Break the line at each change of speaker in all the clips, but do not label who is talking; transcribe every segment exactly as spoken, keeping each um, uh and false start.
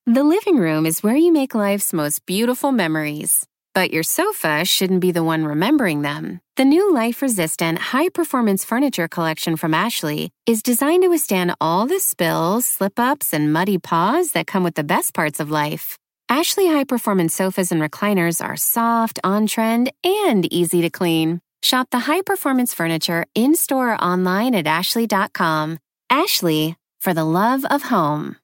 The living room is where you make life's most beautiful memories. But your sofa shouldn't be the one remembering them. The new life-resistant, high-performance furniture collection from Ashley is designed to withstand all the spills, slip-ups, and muddy paws that come with the best parts of life. Ashley high-performance sofas and recliners are soft, on-trend, and easy to clean. Shop the high-performance furniture in-store or online at ashley dot com. Ashley, for the love of home.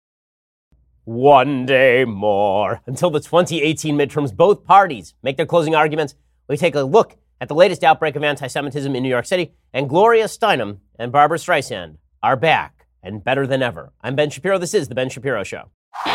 One day more. Until the twenty eighteen midterms, both parties make their closing arguments. We take a look at the latest outbreak of anti-Semitism in New York City, and Gloria Steinem and Barbara Streisand are back and better than ever. I'm Ben Shapiro. This is The Ben Shapiro Show.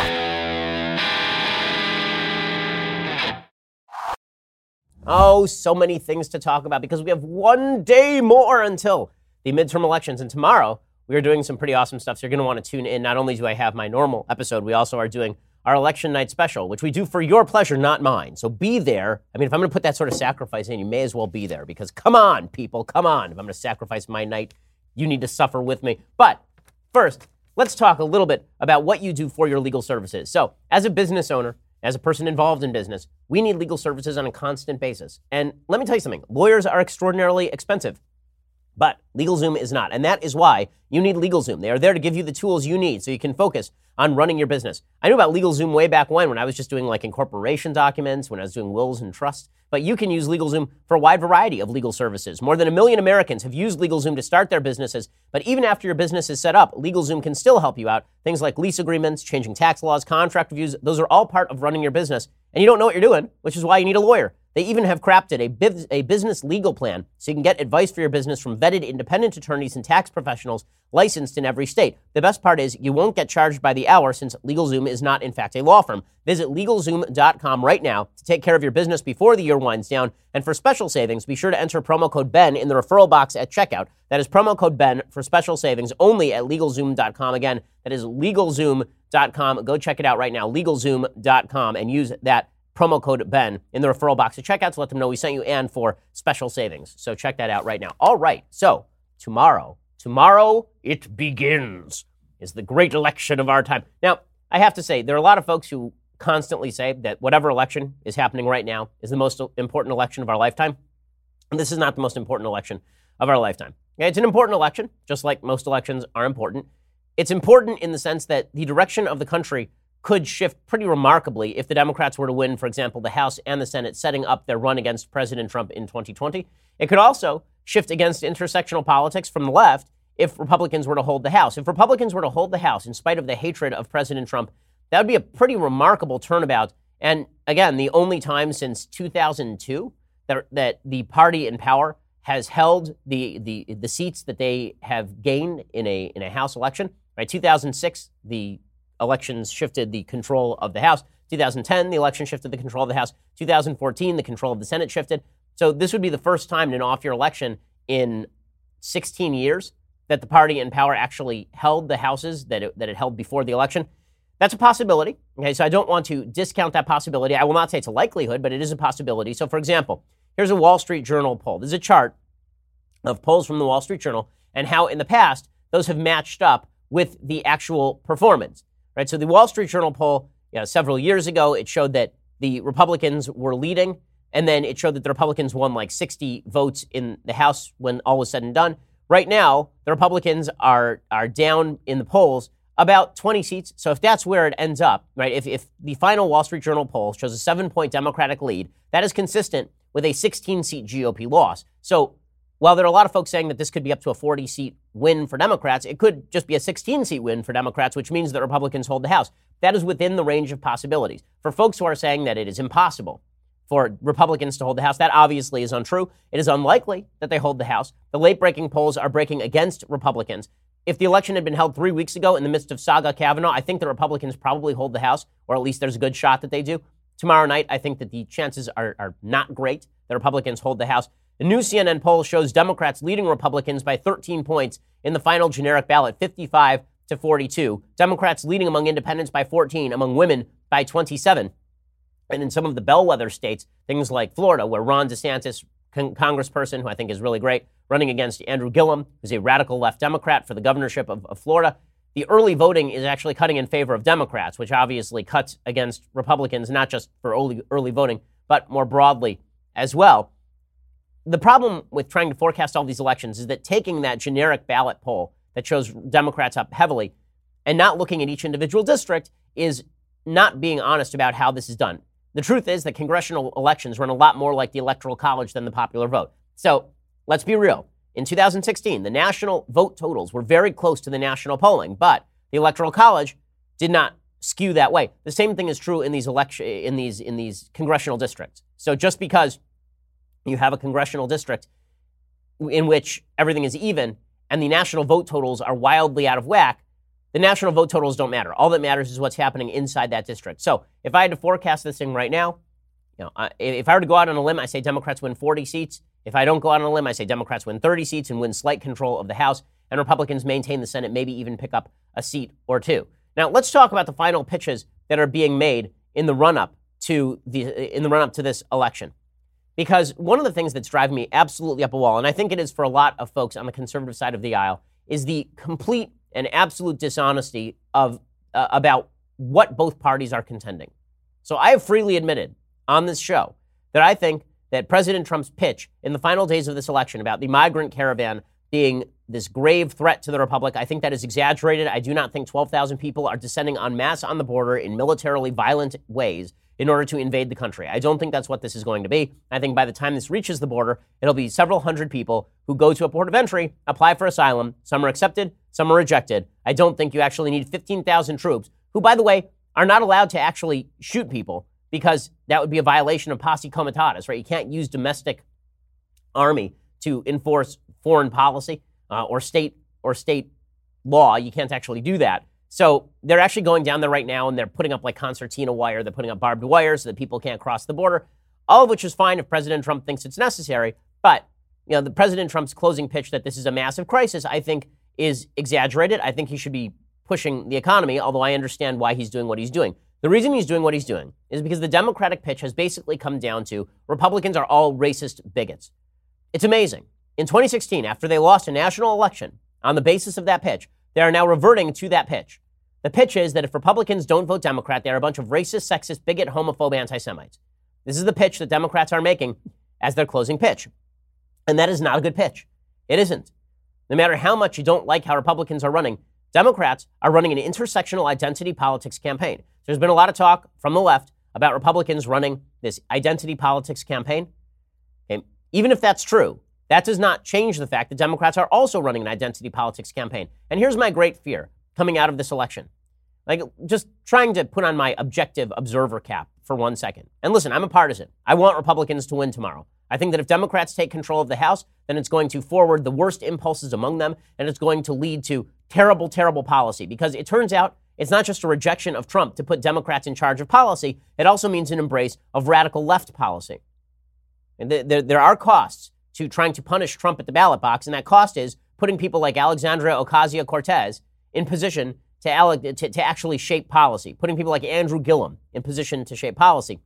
Oh, so many things to talk about because we have one day more until the midterm elections. And tomorrow, we are doing some pretty awesome stuff, so you're going to want to tune in. Not only do I have my normal episode, we also are doing our election night special, which we do for your pleasure, not mine. So be there. I mean, if I'm going to put that sort of sacrifice in, you may as well be there because come on, people, come on. If I'm going to sacrifice my night, you need to suffer with me. But first, let's talk a little bit about what you do for your legal services. So as a business owner, as a person involved in business, we need legal services on a constant basis. And let me tell you something. Lawyers are extraordinarily expensive. But LegalZoom is not, and that is why you need LegalZoom. They are there to give you the tools you need so you can focus on running your business. I knew about LegalZoom way back when, when I was just doing like incorporation documents, when I was doing wills and trusts. But you can use LegalZoom for a wide variety of legal services. More than a million Americans have used LegalZoom to start their businesses. But even after your business is set up, LegalZoom can still help you out. Things like lease agreements, changing tax laws, contract reviews, those are all part of running your business. And you don't know what you're doing, which is why you need a lawyer. They even have crafted a, biz- a business legal plan so you can get advice for your business from vetted independent attorneys and tax professionals licensed in every state. The best part is you won't get charged by the hour since LegalZoom is not, in fact, a law firm. Visit LegalZoom dot com right now to take care of your business before the year winds down. And for special savings, be sure to enter promo code Ben in the referral box at checkout. That is promo code Ben for special savings only at LegalZoom dot com. Again, that is LegalZoom dot com. Go check it out right now, LegalZoom dot com, and use that promo code Ben in the referral box at checkout to let them know we sent you and for special savings. So check that out right now. All right. So tomorrow, tomorrow it begins, is the great election of our time. Now, I have to say, there are a lot of folks who constantly say that whatever election is happening right now is the most important election of our lifetime. And this is not the most important election of our lifetime. Okay, it's an important election, just like most elections are important. It's important in the sense that the direction of the country could shift pretty remarkably if the Democrats were to win, for example, the House and the Senate, setting up their run against President Trump in twenty twenty. It could also shift against intersectional politics from the left if Republicans were to hold the House. If Republicans were to hold the House in spite of the hatred of President Trump, that would be a pretty remarkable turnabout. And again, the only time since two thousand two that, that the party in power has held the, the, the seats that they have gained in a, in a House election. Right, two thousand six, the elections shifted the control of the House. two thousand ten, the election shifted the control of the House. two thousand fourteen, the control of the Senate shifted. So this would be the first time in an off-year election in sixteen years that the party in power actually held the houses that it, that it held before the election. That's a possibility. Okay, so I don't want to discount that possibility. I will not say it's a likelihood, but it is a possibility. So for example, here's a Wall Street Journal poll. This is a chart of polls from the Wall Street Journal and how in the past those have matched up with the actual performance. Right, so the Wall Street Journal poll, you know, several years ago, it showed that the Republicans were leading, and then it showed that the Republicans won like sixty votes in the House when all was said and done. Right now, the Republicans are are down in the polls about twenty seats. So if that's where it ends up, right, if, if the final Wall Street Journal poll shows a seven-point Democratic lead, that is consistent with a sixteen-seat G O P loss. So while there are a lot of folks saying that this could be up to a forty-seat win for Democrats, it could just be a sixteen-seat win for Democrats, which means that Republicans hold the House. That is within the range of possibilities. For folks who are saying that it is impossible for Republicans to hold the House, that obviously is untrue. It is unlikely that they hold the House. The late-breaking polls are breaking against Republicans. If the election had been held three weeks ago in the midst of Saga Kavanaugh, I think the Republicans probably hold the House, or at least there's a good shot that they do. Tomorrow night, I think that the chances are, are not great that Republicans hold the House. The new C N N poll shows Democrats leading Republicans by thirteen points in the final generic ballot, fifty-five to forty-two. Democrats leading among independents by fourteen, among women by twenty-seven. And in some of the bellwether states, things like Florida, where Ron DeSantis, con- congressperson, who I think is really great, running against Andrew Gillum, who's a radical left Democrat for the governorship of, of Florida, the early voting is actually cutting in favor of Democrats, which obviously cuts against Republicans, not just for early, early voting, but more broadly as well. The problem with trying to forecast all these elections is that taking that generic ballot poll that shows Democrats up heavily and not looking at each individual district is not being honest about how this is done. The truth is that congressional elections run a lot more like the Electoral College than the popular vote. So let's be real. In two thousand sixteen, the national vote totals were very close to the national polling, but the Electoral College did not skew that way. The same thing is true in these election in these in these congressional districts. So just because you have a congressional district in which everything is even and the national vote totals are wildly out of whack, the national vote totals don't matter. All that matters is what's happening inside that district. So if I had to forecast this thing right now, you know, I, if I were to go out on a limb, I say Democrats win forty seats. If I don't go out on a limb, I say Democrats win thirty seats and win slight control of the House, and Republicans maintain the Senate, maybe even pick up a seat or two. Now, let's talk about the final pitches that are being made in the run-up to the in the run-up to this election. Because one of the things that's driving me absolutely up a wall, and I think it is for a lot of folks on the conservative side of the aisle, is the complete and absolute dishonesty of uh, about what both parties are contending. So I have freely admitted on this show that I think that President Trump's pitch in the final days of this election about the migrant caravan being this grave threat to the Republic, I think that is exaggerated. I do not think twelve thousand people are descending en masse on the border in militarily violent ways in order to invade the country. I don't think that's what this is going to be. I think by the time this reaches the border, it'll be several hundred people who go to a port of entry, apply for asylum. Some are accepted, some are rejected. I don't think you actually need fifteen thousand troops, who, by the way, are not allowed to actually shoot people because that would be a violation of posse comitatus, right? You can't use domestic army to enforce foreign policy uh, or state or state law. You can't actually do that. So they're actually going down there right now, and they're putting up like concertina wire. They're putting up barbed wire so that people can't cross the border, all of which is fine if President Trump thinks it's necessary. But, you know, the President Trump's closing pitch that this is a massive crisis, I think, is exaggerated. I think he should be pushing the economy, although I understand why he's doing what he's doing. The reason he's doing what he's doing is because the Democratic pitch has basically come down to Republicans are all racist bigots. It's amazing. In twenty sixteen, after they lost a national election on the basis of that pitch, they are now reverting to that pitch. The pitch is that if Republicans don't vote Democrat, they are a bunch of racist, sexist, bigot, homophobe, anti-Semites. This is the pitch that Democrats are making as their closing pitch. And that is not a good pitch. It isn't. No matter how much you don't like how Republicans are running, Democrats are running an intersectional identity politics campaign. There's been a lot of talk from the left about Republicans running this identity politics campaign. Okay. Even if that's true, that does not change the fact that Democrats are also running an identity politics campaign. And here's my great fear coming out of this election. Like, just trying to put on my objective observer cap for one second. And listen, I'm a partisan. I want Republicans to win tomorrow. I think that if Democrats take control of the House, then it's going to forward the worst impulses among them, and it's going to lead to terrible, terrible policy. Because it turns out it's not just a rejection of Trump to put Democrats in charge of policy. It also means an embrace of radical left policy. And th- there, there are costs to trying to punish Trump at the ballot box, and that cost is putting people like Alexandria Ocasio-Cortez in position to, ale- to, to actually shape policy, putting people like Andrew Gillum in position to shape policy.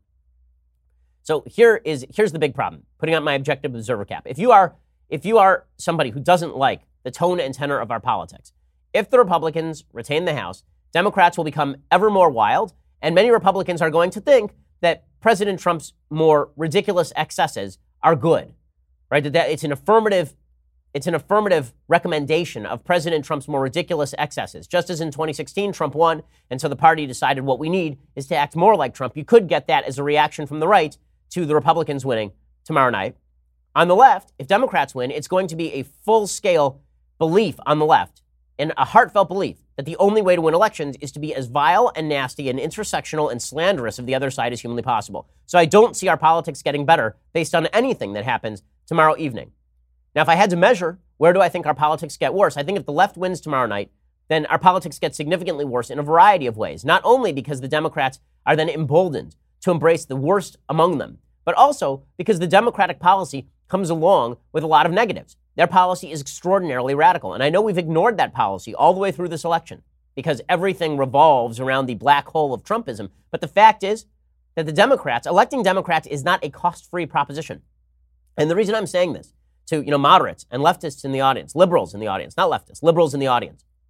So here is here's the big problem, putting on my objective observer cap. If you are if you are somebody who doesn't like the tone and tenor of our politics, if the Republicans retain the House, Democrats will become ever more wild, and many Republicans are going to think that President Trump's more ridiculous excesses are good, right? That it's an affirmative, it's an affirmative recommendation of President Trump's more ridiculous excesses. Just as in twenty sixteen, Trump won, and so the party decided what we need is to act more like Trump. You could get that as a reaction from the right to the Republicans winning tomorrow night. On the left, if Democrats win, it's going to be a full-scale belief on the left, and a heartfelt belief that the only way to win elections is to be as vile and nasty and intersectional and slanderous of the other side as humanly possible. So I don't see our politics getting better based on anything that happens tomorrow evening. Now, if I had to measure, where do I think our politics get worse? I think if the left wins tomorrow night, then our politics get significantly worse in a variety of ways, not only because the Democrats are then emboldened to embrace the worst among them, but also because the Democratic policy comes along with a lot of negatives. Their policy is extraordinarily radical. And I know we've ignored that policy all the way through this election because everything revolves around the black hole of Trumpism. But the fact is that the Democrats, electing Democrats is not a cost-free proposition. And the reason I'm saying this to, you know, moderates and leftists in the audience, liberals in the audience, not leftists, liberals in the audience.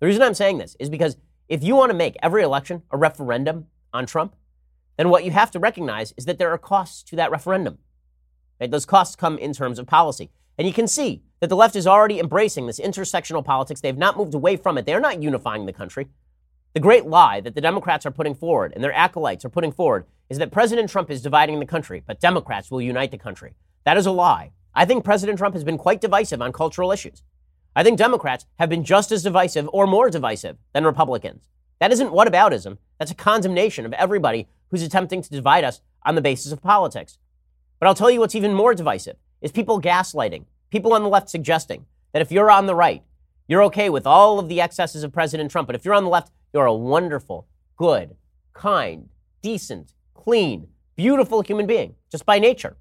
The reason I'm saying this is because if you want to make every election a referendum on Trump, then what you have to recognize is that there are costs to that referendum. Right? Those costs come in terms of policy. And you can see that the left is already embracing this intersectional politics. They've not moved away from it. They're not unifying the country. The great lie that the Democrats are putting forward and their acolytes are putting forward is that President Trump is dividing the country, but Democrats will unite the country. That is a lie. I think President Trump has been quite divisive on cultural issues. I think Democrats have been just as divisive or more divisive than Republicans. That isn't whataboutism. That's a condemnation of everybody who's attempting to divide us on the basis of politics. But I'll tell you what's even more divisive is people gaslighting, people on the left suggesting that if you're on the right, you're okay with all of the excesses of President Trump, but if you're on the left, you're a wonderful, good, kind, decent, clean, beautiful human being, just by nature.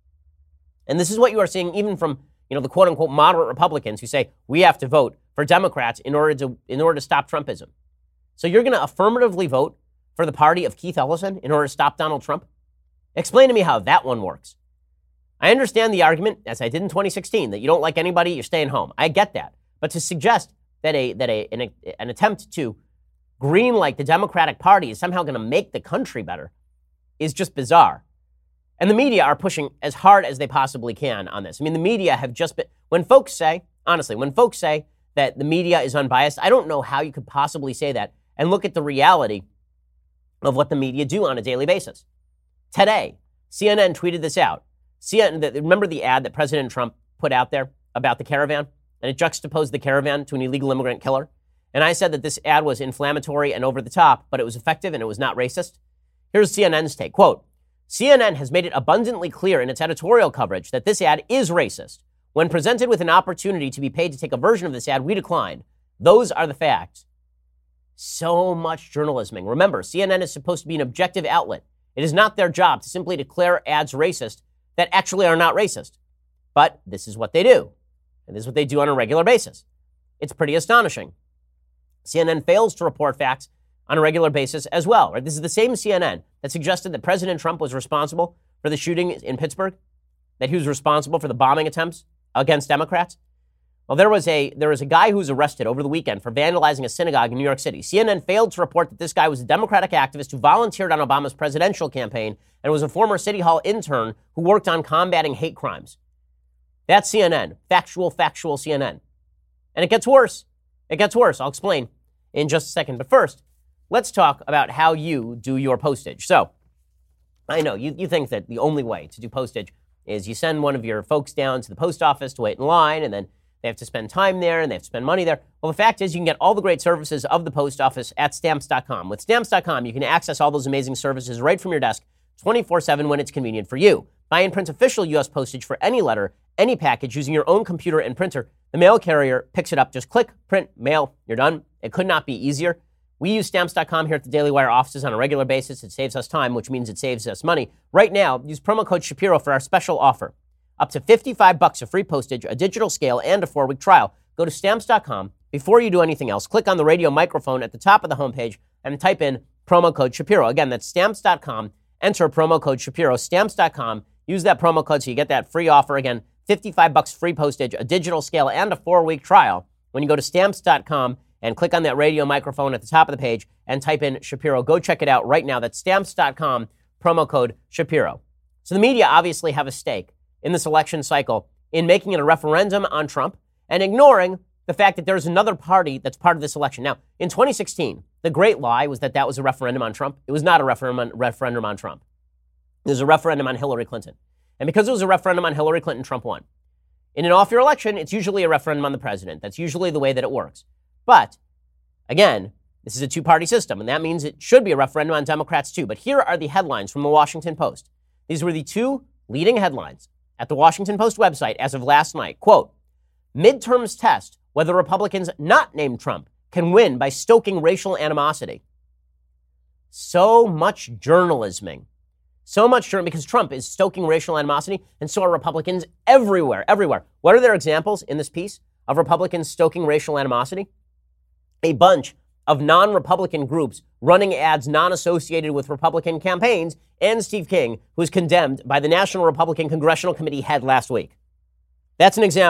And this is what you are seeing even from, you know, the quote-unquote moderate Republicans who say we have to vote for Democrats in order to in order to stop Trumpism. So you're going to affirmatively vote for the party of Keith Ellison in order to stop Donald Trump? Explain to me how that one works. I understand the argument, as I did in twenty sixteen, that you don't like anybody, you're staying home. I get that. But to suggest that a that a an, an attempt to greenlight the Democratic Party is somehow going to make the country better is just bizarre. And the media are pushing as hard as they possibly can on this. I mean, the media have just been, when folks say, honestly, when folks say that the media is unbiased, I don't know how you could possibly say that and look at the reality of what the media do on a daily basis. Today, C N N tweeted this out. C N N, remember the ad that President Trump put out there about the caravan? And it juxtaposed the caravan to an illegal immigrant killer. And I said that this ad was inflammatory and over the top, but it was effective and it was not racist. Here's C N N's take. Quote, C N N has made it abundantly clear in its editorial coverage that this ad is racist. When presented with an opportunity to be paid to take a version of this ad, we declined. Those are the facts. So much journalism. Remember, C N N is supposed to be an objective outlet. It is not their job to simply declare ads racist that actually are not racist. But this is what they do. And this is what they do on a regular basis. It's pretty astonishing. C N N fails to report facts on a regular basis as well. Right? This is the same C N N that suggested that President Trump was responsible for the shooting in Pittsburgh, that he was responsible for the bombing attempts against Democrats. Well, there was a there was a guy who was arrested over the weekend for vandalizing a synagogue in New York City. C N N failed to report that this guy was a Democratic activist who volunteered on Obama's presidential campaign and was a former City Hall intern who worked on combating hate crimes. That's C N N. Factual, factual C N N. And it gets worse. It gets worse. I'll explain in just a second. But first, let's talk about how you do your postage. So, I know you, you think that the only way to do postage is you send one of your folks down to the post office to wait in line, and then they have to spend time there and they have to spend money there. Well, the fact is you can get all the great services of the post office at stamps dot com. With stamps dot com, you can access all those amazing services right from your desk twenty-four seven when it's convenient for you. Buy and print official U S postage for any letter, any package using your own computer and printer. The mail carrier picks it up. Just click, print, mail. You're done. It could not be easier. We use stamps dot com here at the Daily Wire offices on a regular basis. It saves us time, which means it saves us money. Right now, use promo code Shapiro for our special offer. Up to fifty-five bucks of free postage, a digital scale, and a four-week trial. Go to stamps dot com. Before you do anything else, click on the radio microphone at the top of the homepage and type in promo code Shapiro. Again, that's stamps dot com. Enter promo code Shapiro, stamps dot com. Use that promo code so you get that free offer. Again, fifty-five bucks free postage, a digital scale, and a four-week trial. When you go to stamps dot com and click on that radio microphone at the top of the page and type in Shapiro, go check it out right now. That's stamps dot com, promo code Shapiro. So the media obviously have a stake in this election cycle in making it a referendum on Trump and ignoring the fact that there's another party that's part of this election. Now, in twenty sixteen, the great lie was that that was a referendum on Trump. It was not a referendum, referendum on Trump. It was a referendum on Hillary Clinton. And because it was a referendum on Hillary Clinton, Trump won. In an off-year election, it's usually a referendum on the president. That's usually the way that it works. But, again, this is a two-party system, and that means it should be a referendum on Democrats too. But here are the headlines from the Washington Post. These were the two leading headlines at the Washington Post website as of last night. Quote, midterms test whether Republicans not named Trump can win by stoking racial animosity. So much journalisming. So much journalism because Trump is stoking racial animosity, and so are Republicans everywhere, everywhere. What are their examples in this piece of Republicans stoking racial animosity? A bunch of non-Republican groups running ads non-associated with Republican campaigns, and Steve King, who was condemned by the National Republican Congressional Committee head last week. That's an example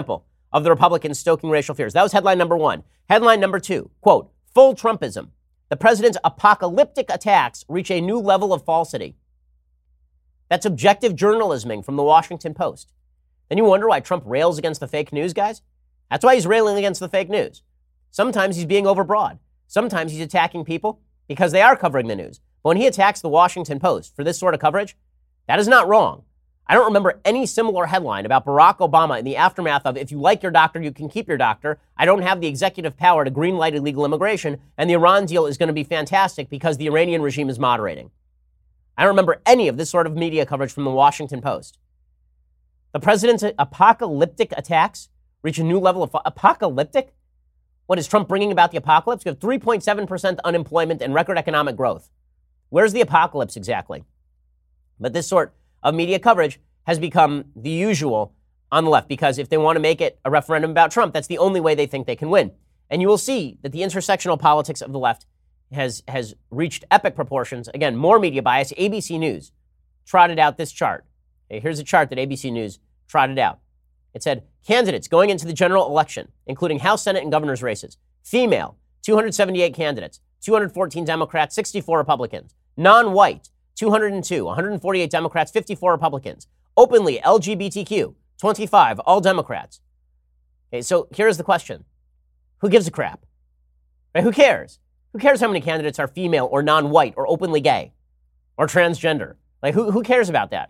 of the Republicans stoking racial fears. That was headline number one. Headline number two, quote, full Trumpism. The president's apocalyptic attacks reach a new level of falsity. That's objective journalisming from the Washington Post. Then you wonder why Trump rails against the fake news, guys? That's why he's railing against the fake news. Sometimes he's being overbroad. Sometimes he's attacking people because they are covering the news. But when he attacks the Washington Post for this sort of coverage, that is not wrong. I don't remember any similar headline about Barack Obama in the aftermath of if you like your doctor, you can keep your doctor. I don't have the executive power to greenlight illegal immigration, and the Iran deal is going to be fantastic because the Iranian regime is moderating. I don't remember any of this sort of media coverage from the Washington Post. The president's apocalyptic attacks reach a new level of apocalyptic? What is Trump bringing about the apocalypse? We have three point seven percent unemployment and record economic growth. Where's the apocalypse exactly? But this sort of media coverage has become the usual on the left because if they want to make it a referendum about Trump, that's the only way they think they can win. And you will see that the intersectional politics of the left has, has reached epic proportions. Again, more media bias. A B C News trotted out this chart. Okay, here's a chart that A B C News trotted out. It said, candidates going into the general election, including House, Senate, and governor's races. Female, two hundred seventy-eight candidates, two hundred fourteen Democrats, sixty-four Republicans. Non-white, two hundred two, one hundred forty-eight Democrats, fifty-four Republicans. Openly L G B T Q, twenty-five, all Democrats. Okay, so here's the question. Who gives a crap? Right, who cares? Who cares how many candidates are female or non-white or openly gay or transgender? Like, who, who cares about that?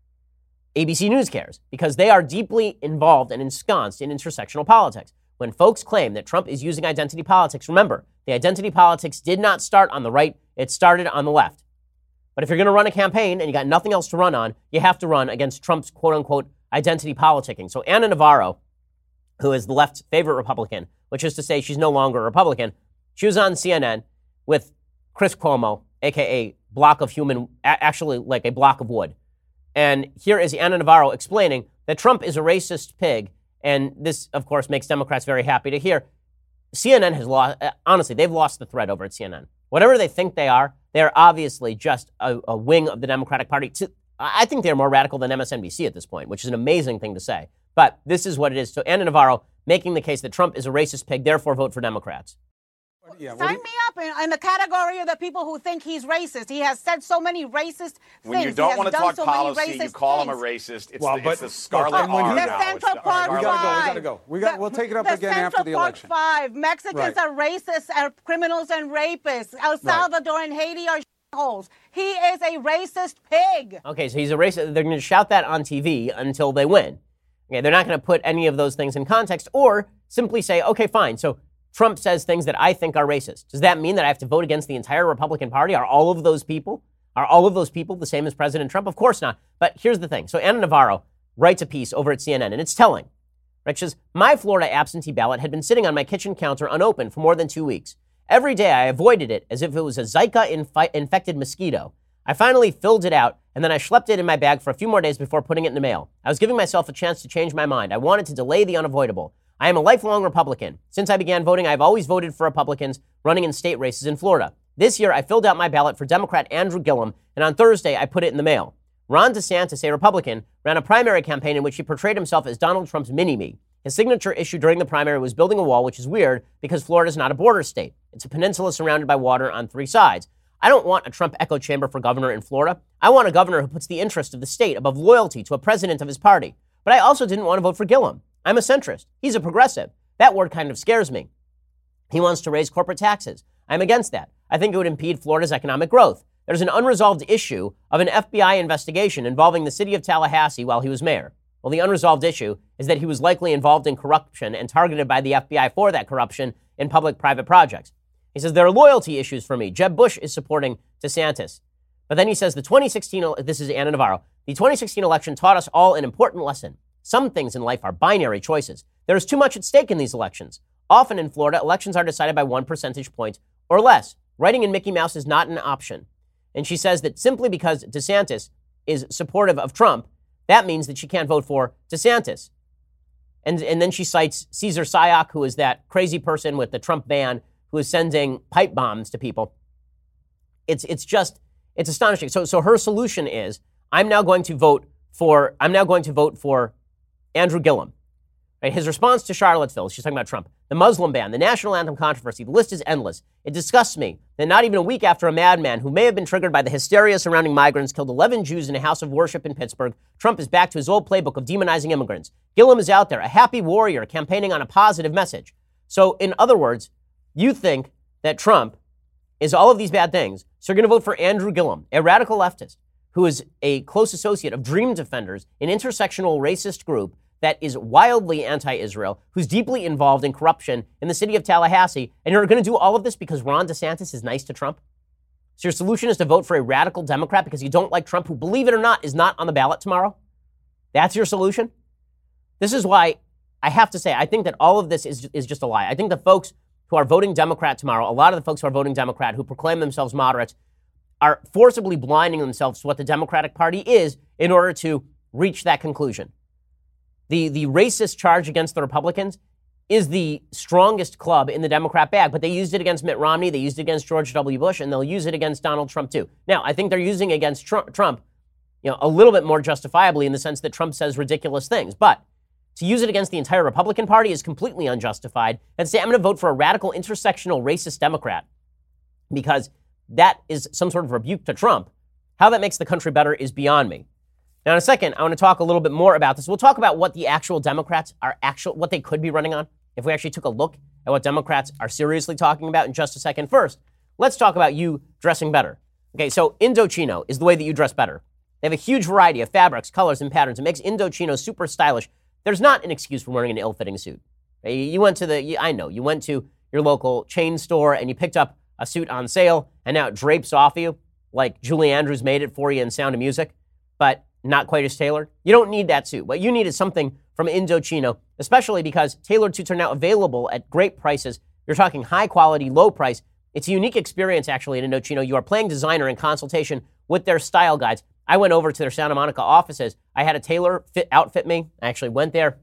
A B C News cares because they are deeply involved and ensconced in intersectional politics. When folks claim that Trump is using identity politics, remember, the identity politics did not start on the right, it started on the left. But if you're going to run a campaign and you got nothing else to run on, you have to run against Trump's quote-unquote identity politicking. So Ana Navarro, who is the left's favorite Republican, which is to say she's no longer a Republican, she was on C N N with Chris Cuomo, a k a block of human, actually like a block of wood. And here is Ana Navarro explaining that Trump is a racist pig. And this, of course, makes Democrats very happy to hear. C N N has lost, honestly, they've lost the thread over at C N N. Whatever they think they are, they are obviously just a, a wing of the Democratic Party. I think they're more radical than M S N B C at this point, which is an amazing thing to say. But this is what it is. So Ana Navarro making the case that Trump is a racist pig, therefore vote for Democrats.
Yeah, Sign you... me up in, in the category of the people who think he's racist. He has said so many racist things.
When you don't want to talk
so
policy, you call things. him a racist. It's,
well,
the,
but,
it's the scarlet
R
R
the
now.
Central
it's
Park
the,
Five.
We
gotta
go.
We gotta go. We got. The, we'll take it up the again Central after the Park election. Five. Mexicans right. are racists, are criminals and rapists. El Salvador right. and Haiti are holes. He is a racist pig.
Okay, so he's a racist. They're going to shout that on T V until they win. Okay, they're not going to put any of those things in context or simply say, okay, fine. So Trump says things that I think are racist. Does that mean that I have to vote against the entire Republican Party? Are all of those people, are all of those people the same as President Trump? Of course not. But here's the thing. So Ana Navarro writes a piece over at C N N, and it's telling. Right? She says, my Florida absentee ballot had been sitting on my kitchen counter unopened for more than two weeks. Every day I avoided it as if it was a Zika infi- infected mosquito. I finally filled it out, and then I schlepped it in my bag for a few more days before putting it in the mail. I was giving myself a chance to change my mind. I wanted to delay the unavoidable. I am a lifelong Republican. Since I began voting, I've always voted for Republicans running in state races in Florida. This year, I filled out my ballot for Democrat Andrew Gillum, and on Thursday, I put it in the mail. Ron DeSantis, a Republican, ran a primary campaign in which he portrayed himself as Donald Trump's mini-me. His signature issue during the primary was building a wall, which is weird because Florida is not a border state. It's a peninsula surrounded by water on three sides. I don't want a Trump echo chamber for governor in Florida. I want a governor who puts the interest of the state above loyalty to a president of his party. But I also didn't want to vote for Gillum. I'm a centrist. He's a progressive. That word kind of scares me. He wants to raise corporate taxes. I'm against that. I think it would impede Florida's economic growth. There's an unresolved issue of an F B I investigation involving the city of Tallahassee while he was mayor. Well, the unresolved issue is that he was likely involved in corruption and targeted by the F B I for that corruption in public-private projects. He says, there are loyalty issues for me. Jeb Bush is supporting DeSantis. But then he says the twenty sixteen, this is Ana Navarro, the twenty sixteen election taught us all an important lesson. Some things in life are binary choices. There is too much at stake in these elections. Often in Florida, elections are decided by one percentage point or less. Writing in Mickey Mouse is not an option. And she says that simply because DeSantis is supportive of Trump, that means that she can't vote for DeSantis. And, and then she cites Caesar Sayoc, who is that crazy person with the Trump van who is sending pipe bombs to people. It's it's just, it's astonishing. So so her solution is, I'm now going to vote for, I'm now going to vote for Andrew Gillum, Right? His response to Charlottesville, she's talking about Trump, the Muslim ban, the national anthem controversy, the list is endless. It disgusts me that not even a week after a madman who may have been triggered by the hysteria surrounding migrants killed eleven Jews in a house of worship in Pittsburgh, Trump is back to his old playbook of demonizing immigrants. Gillum is out there, a happy warrior campaigning on a positive message. So in other words, you think that Trump is all of these bad things, so you're going to vote for Andrew Gillum, a radical leftist who is a close associate of Dream Defenders, an intersectional racist group that is wildly anti-Israel, who's deeply involved in corruption in the city of Tallahassee, and you're going to do all of this because Ron DeSantis is nice to Trump? So your solution is to vote for a radical Democrat because you don't like Trump, who, believe it or not, is not on the ballot tomorrow? That's your solution? This is why I have to say, I think that all of this is, is just a lie. I think the folks who are voting Democrat tomorrow, a lot of the folks who are voting Democrat, who proclaim themselves moderates, are forcibly blinding themselves to what the Democratic Party is in order to reach that conclusion. The, the racist charge against the Republicans is the strongest club in the Democrat bag, but they used it against Mitt Romney, they used it against George W. Bush, and they'll use it against Donald Trump too. Now, I think they're using it against Trump, Trump, you know, a little bit more justifiably in the sense that Trump says ridiculous things, but to use it against the entire Republican Party is completely unjustified. And say, I'm going to vote for a radical, intersectional, racist Democrat because that is some sort of rebuke to Trump. How that makes the country better is beyond me. Now, in a second, I want to talk a little bit more about this. We'll talk about what the actual Democrats are actual, what they could be running on if we actually took a look at what Democrats are seriously talking about in just a second. First, let's talk about you dressing better. Okay, so Indochino is the way that you dress better. They have a huge variety of fabrics, colors, and patterns. It makes Indochino super stylish. There's not an excuse for wearing an ill-fitting suit. You went to the, I know, you went to your local chain store and you picked up a suit on sale and now it drapes off you like Julie Andrews made it for you in Sound of Music, but not quite as tailored. You don't need that suit. What you need is something from Indochino, especially because tailored suits are now available at great prices. You're talking high quality, low price. It's a unique experience, actually, at Indochino. You are playing designer in consultation with their style guides. I went over to their Santa Monica offices. I had a tailor fit outfit me. I actually went there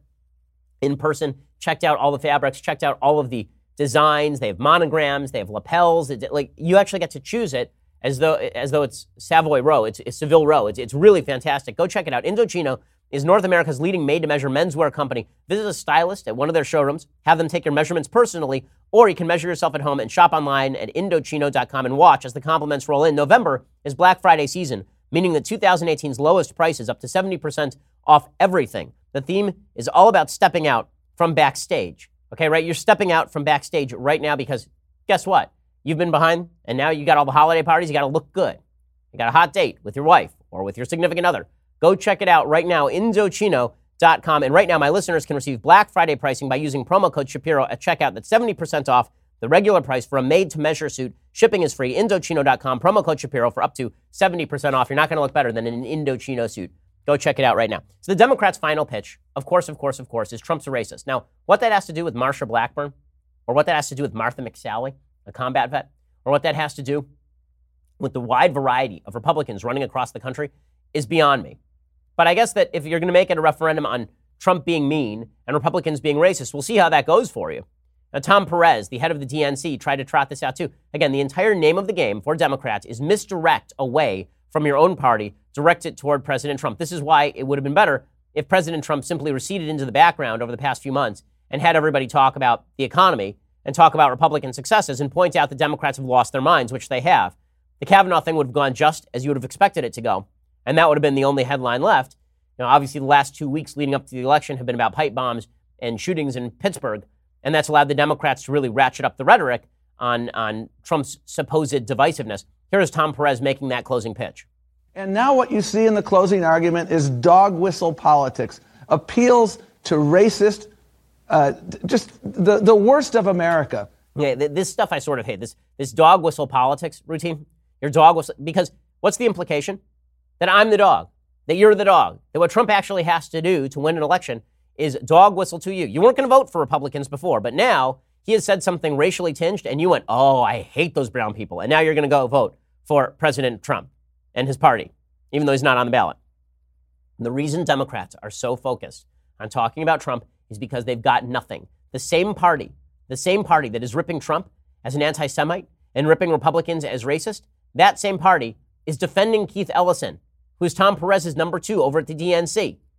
in person, checked out all the fabrics, checked out all of the designs. They have monograms, they have lapels. It, like you actually get to choose it as though as though it's Savoy Row, it's, it's Seville Row. It's, it's really fantastic. Go check it out. Indochino is North America's leading made-to-measure menswear company. Visit a stylist at one of their showrooms, have them take your measurements personally, or you can measure yourself at home and shop online at Indochino dot com and watch as the compliments roll in. November is Black Friday season, meaning that twenty eighteen's lowest prices, up to seventy percent off everything. The theme is all about stepping out from backstage. Okay, right? You're stepping out from backstage right now because guess what? You've been behind, and now you got all the holiday parties. You got to look good. You got a hot date with your wife or with your significant other. Go check it out right now, Indochino dot com. And right now, my listeners can receive Black Friday pricing by using promo code Shapiro at checkout. That's seventy percent off the regular price for a made-to-measure suit. Shipping is free. Indochino dot com, promo code Shapiro for up to seventy percent off. You're not going to look better than in an Indochino suit. Go check it out right now. So the Democrats' final pitch, of course, of course, of course, is Trump's a racist. Now, what that has to do with Marsha Blackburn, or what that has to do with Martha McSally, a combat vet, or what that has to do with the wide variety of Republicans running across the country is beyond me. But I guess that if you're going to make it a referendum on Trump being mean and Republicans being racist, we'll see how that goes for you. Now, Tom Perez, the head of the D N C, tried to trot this out too. Again, the entire name of the game for Democrats is misdirect away from your own party, direct it toward President Trump. This is why it would have been better if President Trump simply receded into the background over the past few months and had everybody talk about the economy and talk about Republican successes and point out the Democrats have lost their minds, which they have. The Kavanaugh thing would have gone just as you would have expected it to go, and that would have been the only headline left. Now, obviously, the last two weeks leading up to the election have been about pipe bombs and shootings in Pittsburgh, and that's allowed the Democrats to really ratchet up the rhetoric on, on Trump's supposed divisiveness. Here is Tom Perez making that closing pitch.
And now what you see in the closing argument is dog whistle politics, appeals to racist, uh, just the, the worst of America.
Yeah, this stuff I sort of hate, this, this dog whistle politics routine. Your dog whistle, because what's the implication? That I'm the dog, that you're the dog, that what Trump actually has to do to win an election is dog whistle to you. You weren't going to vote for Republicans before, but now he has said something racially tinged and you went, oh, I hate those brown people. And now you're going to go vote for President Trump and his party, even though he's not on the ballot. And the reason Democrats are so focused on talking about Trump is because they've got nothing. The same party, the same party that is ripping Trump as an anti-Semite and ripping Republicans as racist, that same party is defending Keith Ellison, who's Tom Perez's number two over at the D N C.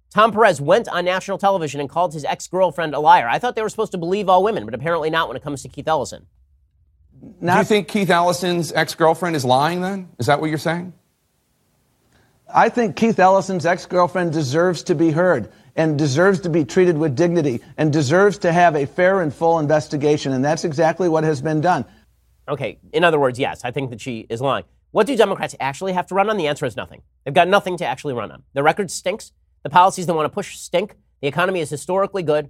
Tom Perez went on national television and called his ex-girlfriend a liar. I thought they were supposed to believe all women, but apparently not when it comes to Keith Ellison.
Not- Do you think Keith Ellison's ex-girlfriend is lying then? Is that what you're saying?
I think Keith Ellison's ex-girlfriend deserves to be heard and deserves to be treated with dignity and deserves to have a fair and full investigation, and that's exactly what has been done.
Okay, in other words, yes, I think that she is lying. What do Democrats actually have to run on? The answer is nothing. They've got nothing to actually run on. The record stinks. The policies they want to push stink. The economy is historically good.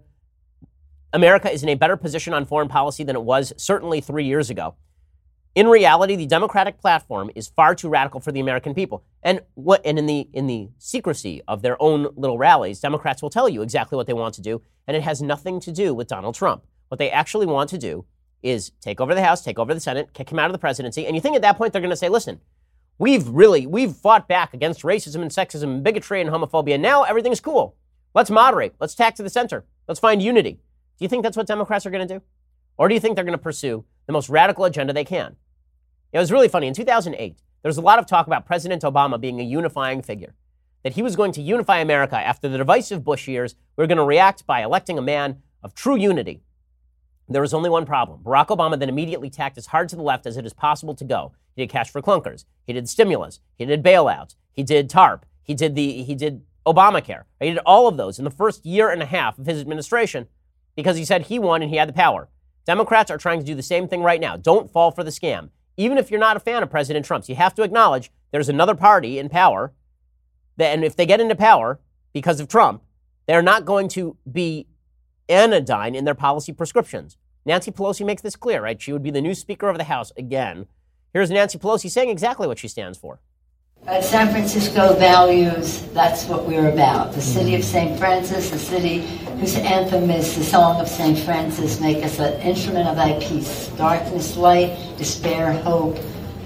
America is in a better position on foreign policy than it was certainly three years ago. In reality, the Democratic platform is far too radical for the American people. And what and in the in the secrecy of their own little rallies, Democrats will tell you exactly what they want to do, and it has nothing to do with Donald Trump. What they actually want to do is take over the House, take over the Senate, kick him out of the presidency. And you think at that point they're going to say, listen, we've really, we've fought back against racism and sexism and bigotry and homophobia. Now everything's cool. Let's moderate. Let's tack to the center. Let's find unity. Do you think that's what Democrats are going to do? Or do you think they're going to pursue the most radical agenda they can? It was really funny. In two thousand eight, there was a lot of talk about President Obama being a unifying figure, that he was going to unify America after the divisive Bush years. We were going to react by electing a man of true unity. There was only one problem. Barack Obama then immediately tacked as hard to the left as it is possible to go. He did cash for clunkers. He did stimulus. He did bailouts. He did TARP. He did the he did Obamacare. He did all of those in the first year and a half of his administration because he said he won and he had the power. Democrats are trying to do the same thing right now. Don't fall for the scam. Even if you're not a fan of President Trump's, you have to acknowledge there's another party in power that, and if they get into power because of Trump, they're not going to be anodyne in their policy prescriptions. Nancy Pelosi makes this clear, right? She would be the new Speaker of the House again. Here's Nancy Pelosi saying exactly what she stands for.
Uh, San Francisco values, that's what we're about. The city of Saint Francis, the city whose anthem is the Song of Saint Francis, make us an instrument of thy peace. Darkness, light, despair, hope,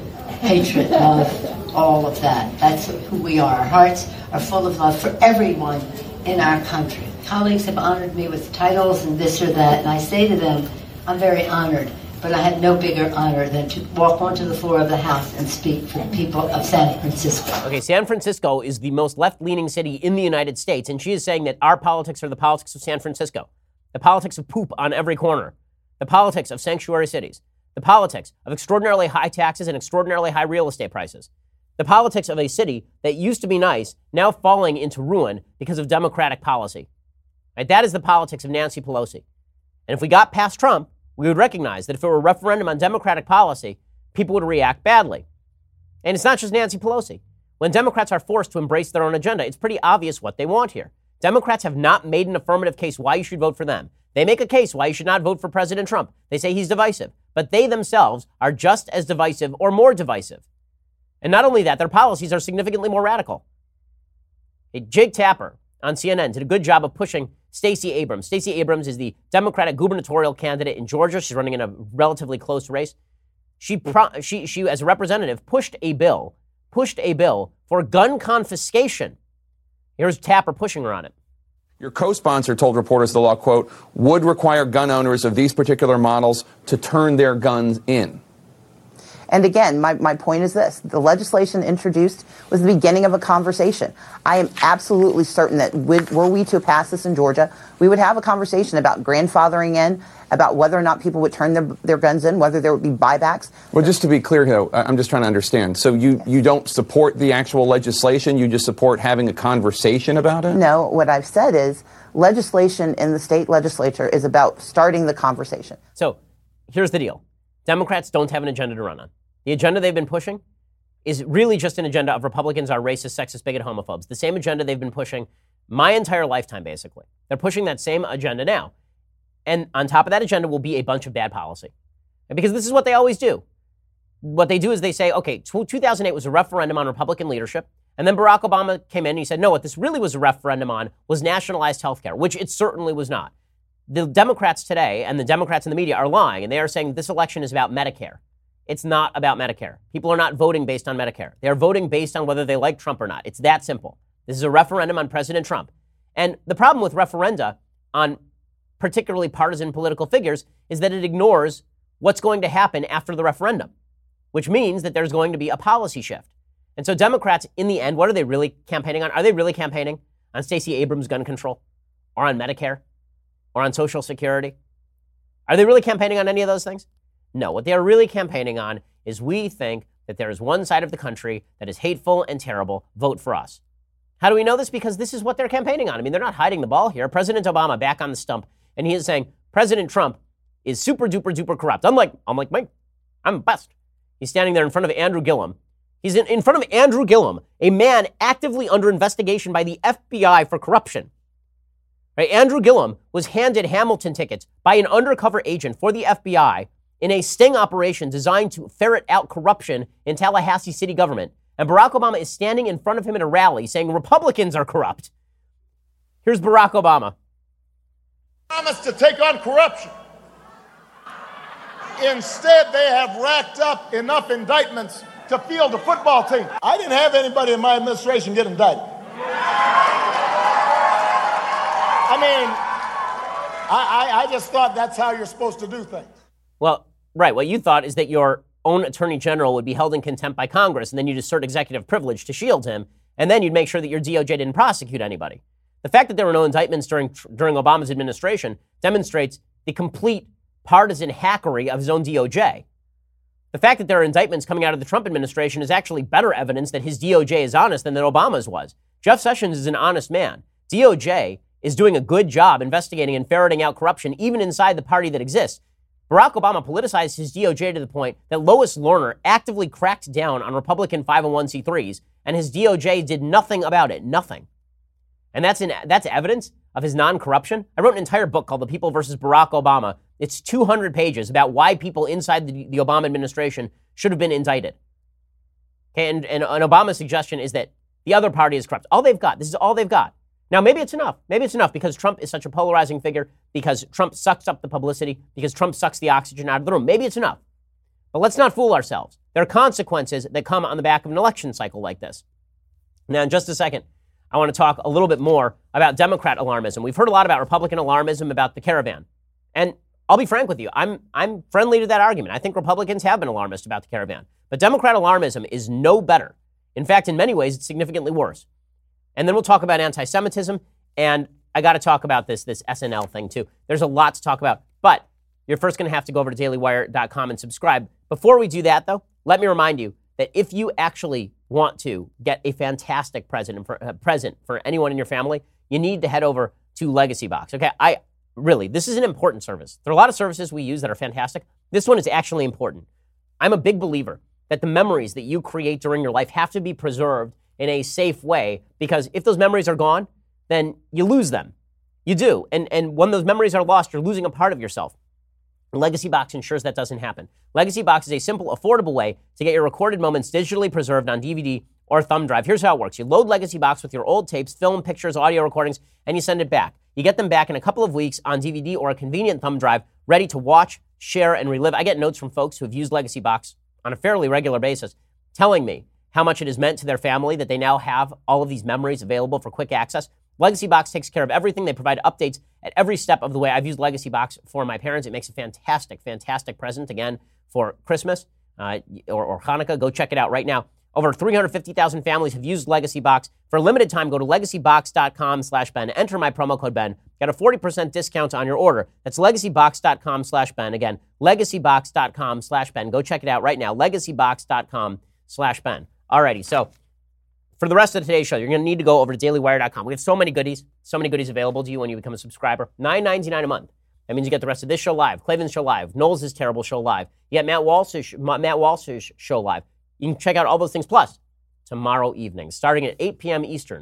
hatred, love, all of that. That's who we are. Our hearts are full of love for everyone in our country. Colleagues have honored me with titles and this or that, and I say to them, I'm very honored, but I have no bigger honor than to walk onto the floor of the House and speak for the people of San Francisco.
Okay, San Francisco is the most left-leaning city in the United States, and she is saying that our politics are the politics of San Francisco, the politics of poop on every corner, the politics of sanctuary cities, the politics of extraordinarily high taxes and extraordinarily high real estate prices, the politics of a city that used to be nice, now falling into ruin because of Democratic policy. Right? That is the politics of Nancy Pelosi. And if we got past Trump, we would recognize that if it were a referendum on Democratic policy, people would react badly. And it's not just Nancy Pelosi. When Democrats are forced to embrace their own agenda, it's pretty obvious what they want here. Democrats have not made an affirmative case why you should vote for them. They make a case why you should not vote for President Trump. They say he's divisive. But they themselves are just as divisive or more divisive. And not only that, their policies are significantly more radical. Hey, Jake Tapper on C N N did a good job of pushing Stacey Abrams. Stacey Abrams is the Democratic gubernatorial candidate in Georgia. She's running in a relatively close race. She, pro- she, she, as a representative, pushed a bill, pushed a bill for gun confiscation. Here's Tapper pushing her on it.
Your co-sponsor told reporters the law, quote, would require gun owners of these particular models to turn their guns in.
And again, my, my point is this. The legislation introduced was the beginning of a conversation. I am absolutely certain that with, were we to pass this in Georgia, we would have a conversation about grandfathering in, about whether or not people would turn their, their guns in, whether there would be buybacks.
Well, just to be clear here, I'm just trying to understand. So you, you don't support the actual legislation? You just support having a conversation about it?
No, what I've said is legislation in the state legislature is about starting the conversation.
So here's the deal. Democrats don't have an agenda to run on. The agenda they've been pushing is really just an agenda of Republicans are racist, sexist, bigot, homophobes. The same agenda they've been pushing my entire lifetime, basically. They're pushing that same agenda now. And on top of that agenda will be a bunch of bad policy. Because this is what they always do. What they do is they say, okay, two thousand eight was a referendum on Republican leadership. And then Barack Obama came in and he said, no, what this really was a referendum on was nationalized health care, which it certainly was not. The Democrats today and the Democrats in the media are lying, and they are saying this election is about Medicare. It's not about Medicare. People are not voting based on Medicare. They are voting based on whether they like Trump or not. It's that simple. This is a referendum on President Trump. And the problem with referenda on particularly partisan political figures is that it ignores what's going to happen after the referendum, which means that there's going to be a policy shift. And so Democrats, in the end, what are they really campaigning on? Are they really campaigning on Stacey Abrams' gun control, or on Medicare, or on Social Security? Are they really campaigning on any of those things? No, what they are really campaigning on is we think that there is one side of the country that is hateful and terrible. Vote for us. How do we know this? Because this is what they're campaigning on. I mean, they're not hiding the ball here. President Obama back on the stump, and he is saying President Trump is super duper duper corrupt. Unlike, unlike me, I'm best. He's standing there in front of Andrew Gillum. He's in, in front of Andrew Gillum, a man actively under investigation by the F B I for corruption. Right? Andrew Gillum was handed Hamilton tickets by an undercover agent for the F B I in a sting operation designed to ferret out corruption in Tallahassee city government. And Barack Obama is standing in front of him at a rally saying Republicans are corrupt. Here's Barack Obama.
Promised to take on corruption. Instead, they have racked up enough indictments to field a football team. I didn't have anybody in my administration get indicted. I mean, I, I, I just thought that's how you're supposed to do things.
Well, right. What you thought is that your own attorney general would be held in contempt by Congress, and then you'd assert executive privilege to shield him, and then you'd make sure that your D O J didn't prosecute anybody. The fact that there were no indictments during during Obama's administration demonstrates the complete partisan hackery of his own D O J. The fact that there are indictments coming out of the Trump administration is actually better evidence that his D O J is honest than that Obama's was. Jeff Sessions is an honest man. D O J is doing a good job investigating and ferreting out corruption even inside the party that exists. Barack Obama politicized his D O J to the point that Lois Lerner actively cracked down on Republican five oh one c threes, and his D O J did nothing about it, nothing. And that's in, that's evidence of his non-corruption. I wrote an entire book called The People versus Barack Obama. It's two hundred pages about why people inside the, the Obama administration should have been indicted. Okay, and, and an Obama suggestion is that the other party is corrupt. All they've got, this is all they've got. Now, maybe it's enough. Maybe it's enough because Trump is such a polarizing figure, because Trump sucks up the publicity, because Trump sucks the oxygen out of the room. Maybe it's enough. But let's not fool ourselves. There are consequences that come on the back of an election cycle like this. Now, in just a second, I want to talk a little bit more about Democrat alarmism. We've heard a lot about Republican alarmism about the caravan. And I'll be frank with you. I'm I'm friendly to that argument. I think Republicans have been alarmist about the caravan. But Democrat alarmism is no better. In fact, in many ways, it's significantly worse. And then we'll talk about anti-Semitism. And I got to talk about this, this S N L thing, too. There's a lot to talk about. But you're first going to have to go over to daily wire dot com and subscribe. Before we do that, though, let me remind you that if you actually want to get a fantastic present for, uh, present for anyone in your family, you need to head over to Legacy Box. Okay, I really, this is an important service. There are a lot of services we use that are fantastic. This one is actually important. I'm a big believer that the memories that you create during your life have to be preserved in a safe way, because if those memories are gone, then you lose them. You do. And, and when those memories are lost, you're losing a part of yourself. Legacy Box ensures that doesn't happen. Legacy Box is a simple, affordable way to get your recorded moments digitally preserved on D V D or thumb drive. Here's how it works. You load Legacy Box with your old tapes, film, pictures, audio recordings, and you send it back. You get them back in a couple of weeks on D V D or a convenient thumb drive, ready to watch, share, and relive. I get notes from folks who have used Legacy Box on a fairly regular basis telling me how much it has meant to their family that they now have all of these memories available for quick access. Legacy Box takes care of everything. They provide updates at every step of the way. I've used Legacy Box for my parents. It makes a fantastic, fantastic present, again, for Christmas uh, or, or Hanukkah. Go check it out right now. Over three hundred fifty thousand families have used Legacy Box. For a limited time, go to legacybox.com slash Ben. Enter my promo code Ben. Get a forty percent discount on your order. That's legacybox.com slash Ben. Again, legacybox.com slash Ben. Go check it out right now. legacybox.com slash Ben. Alrighty, so for the rest of today's show, you're going to need to go over to daily wire dot com. We have so many goodies, so many goodies available to you when you become a subscriber. nine ninety-nine a month. That means you get the rest of this show live, Klavan's show live, Knowles' terrible show live. You get Matt Walsh's, Matt Walsh's show live. You can check out all those things. Plus, tomorrow evening, starting at eight p.m. Eastern,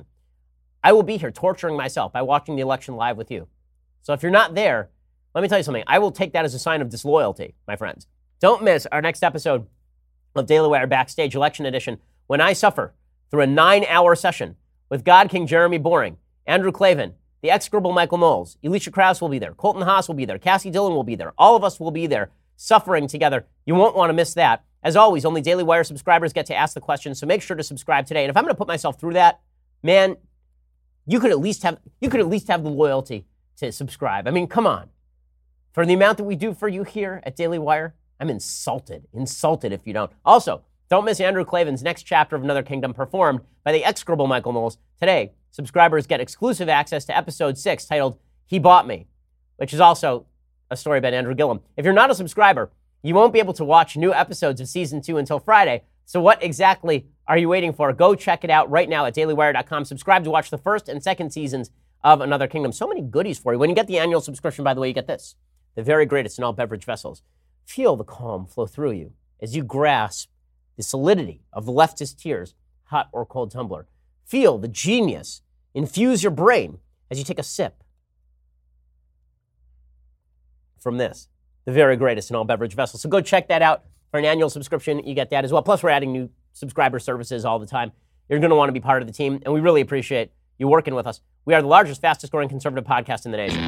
I will be here torturing myself by watching the election live with you. So if you're not there, let me tell you something. I will take that as a sign of disloyalty, my friends. Don't miss our next episode of Daily Wire Backstage Election Edition, when I suffer through a nine-hour session with God King Jeremy Boring, Andrew Klavan, the execrable Michael Knowles. Elisha Krauss will be there. Colton Haas will be there. Cassie Dillon will be there. All of us will be there suffering together. You won't want to miss that. As always, only Daily Wire subscribers get to ask the questions, so make sure to subscribe today. And if I'm going to put myself through that, man, you could at least have you could at least have the loyalty to subscribe. I mean, come on. For the amount that we do for you here at Daily Wire, I'm insulted. Insulted if you don't. Also, don't miss Andrew Klavan's next chapter of Another Kingdom, performed by the execrable Michael Knowles today, subscribers get exclusive access to episode six titled He Bought Me, which is also a story about Andrew Gillum. If you're not a subscriber, you won't be able to watch new episodes of season two until Friday. So what exactly are you waiting for? Go check it out right now at daily wire dot com. Subscribe to watch the first and second seasons of Another Kingdom. So many goodies for you. When you get the annual subscription, by the way, you get this. The very greatest in all beverage vessels. Feel the calm flow through you as you grasp the solidity of the leftist tears, hot or cold tumbler. Feel the genius infuse your brain as you take a sip from this, the very greatest in all beverage vessels. So go check that out. For an annual subscription, you get that as well. Plus, we're adding new subscriber services all the time. You're going to want to be part of the team, and we really appreciate you working with us. We are the largest, fastest-growing conservative podcast in the nation.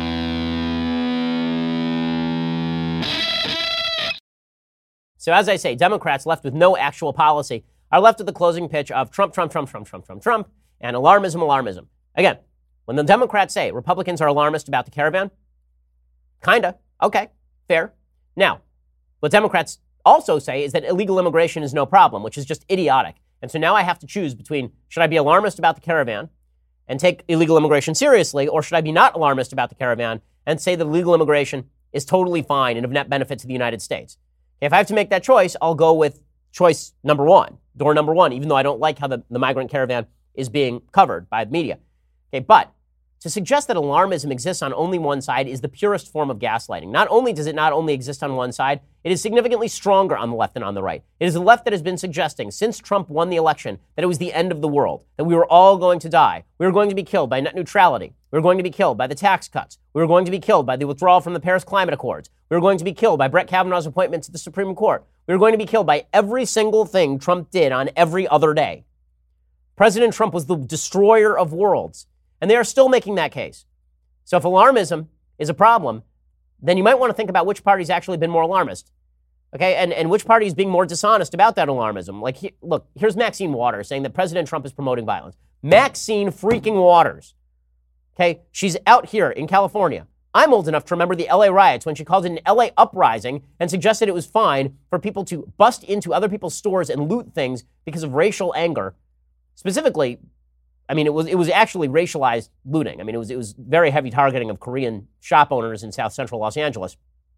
So as I say, Democrats left with no actual policy are left with the closing pitch of Trump, Trump, Trump, Trump, Trump, Trump, Trump, and alarmism, alarmism. Again, when the Democrats say Republicans are alarmist about the caravan, kinda, okay, fair. Now, what Democrats also say is that illegal immigration is no problem, which is just idiotic. And so now I have to choose between, should I be alarmist about the caravan and take illegal immigration seriously, or should I be not alarmist about the caravan and say that illegal immigration is totally fine and of net benefit to the United States? If I have to make that choice, I'll go with choice number one, door number one, even though I don't like how the, the migrant caravan is being covered by the media. Okay, but to suggest that alarmism exists on only one side is the purest form of gaslighting. Not only does it not only exist on one side, it is significantly stronger on the left than on the right. It is the left that has been suggesting since Trump won the election that it was the end of the world, that we were all going to die. We were going to be killed by net neutrality. We were going to be killed by the tax cuts. We were going to be killed by the withdrawal from the Paris Climate Accords. We were going to be killed by Brett Kavanaugh's appointment to the Supreme Court. We were going to be killed by every single thing Trump did on every other day. President Trump was the destroyer of worlds, and they are still making that case. So if alarmism is a problem, then you might want to think about which party's actually been more alarmist, okay? And, and which party is being more dishonest about that alarmism. Like, he, look, here's Maxine Waters saying that President Trump is promoting violence. Maxine freaking Waters, okay? She's out here in California. I'm old enough to remember the L A riots when she called it an L A uprising and suggested it was fine for people to bust into other people's stores and loot things because of racial anger. Specifically, I mean, it was it was actually racialized looting. I mean, it was it was very heavy targeting of Korean shop owners in South Central Los Angeles.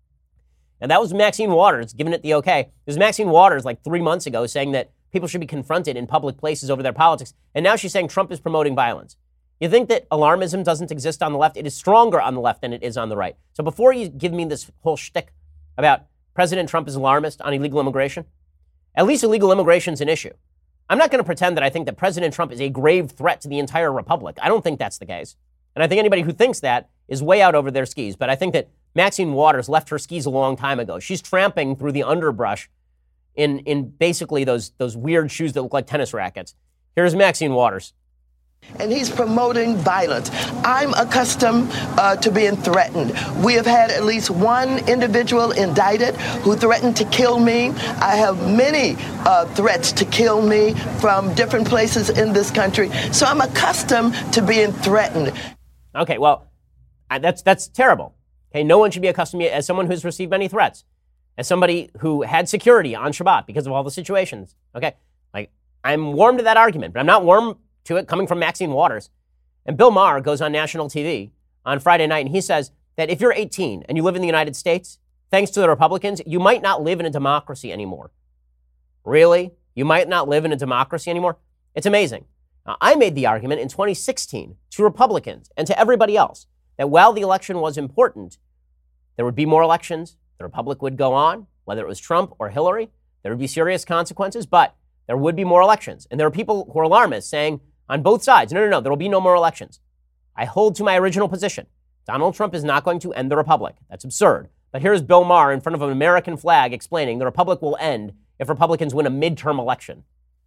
And that was Maxine Waters giving it the okay. It was Maxine Waters like three months ago saying that people should be confronted in public places over their politics. And now she's saying Trump is promoting violence. You think that alarmism doesn't exist on the left? It is stronger on the left than it is on the right. So before you give me this whole shtick about President Trump is alarmist on illegal immigration, at least illegal immigration is an issue. I'm not going to pretend that I think that President Trump is a grave threat to the entire republic. I don't think that's the case. And I think anybody who thinks that is way out over their skis. But I think that Maxine Waters left her skis a long time ago. She's tramping through the underbrush in, in basically those, those weird shoes that look like tennis rackets. Here's Maxine Waters.
And he's promoting violence. I'm accustomed uh, to being threatened. We have had at least one individual indicted who threatened to kill me. I have many uh, threats to kill me from different places in this country. So I'm accustomed to being threatened.
Okay, well, that's that's terrible. Okay, no one should be accustomed as someone who's received many threats, as somebody who had security on Shabbat because of all the situations. Okay, like I'm warm to that argument, but I'm not warm to it coming from Maxine Waters. And Bill Maher goes on national T V on Friday night, and he says that if you're eighteen and you live in the United States, thanks to the Republicans, you might not live in a democracy anymore. Really? You might not live in a democracy anymore? It's amazing. Now, I made the argument in twenty sixteen to Republicans and to everybody else that while the election was important, there would be more elections, the Republic would go on, whether it was Trump or Hillary, there would be serious consequences, but there would be more elections. And there are people who are alarmists saying, on both sides, no, no, no, there will be no more elections. I hold to my original position. Donald Trump is not going to end the Republic. That's absurd. But here's Bill Maher in front of an American flag explaining the Republic will end if Republicans win a midterm election.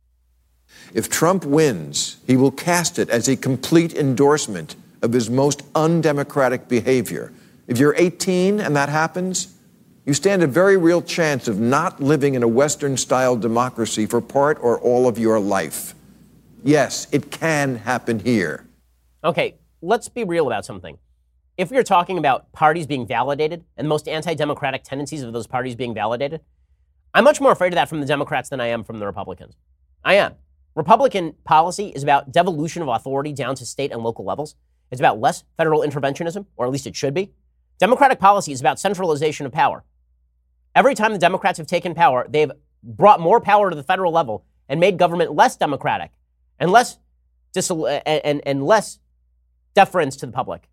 If Trump wins, he will cast it as a complete endorsement of his most undemocratic behavior. If you're eighteen and that happens, you stand a very real chance of not living in a Western-style democracy for part or all of your life. Yes, it can happen here.
Okay, let's be real about something. If we're talking about parties being validated and the most anti-democratic tendencies of those parties being validated, I'm much more afraid of that from the Democrats than I am from the Republicans. I am. Republican policy is about devolution of authority down to state and local levels. It's about less federal interventionism, or at least it should be. Democratic policy is about centralization of power. Every time the Democrats have taken power, they've brought more power to the federal level and made government less democratic and less dis- and, and less deference to the public.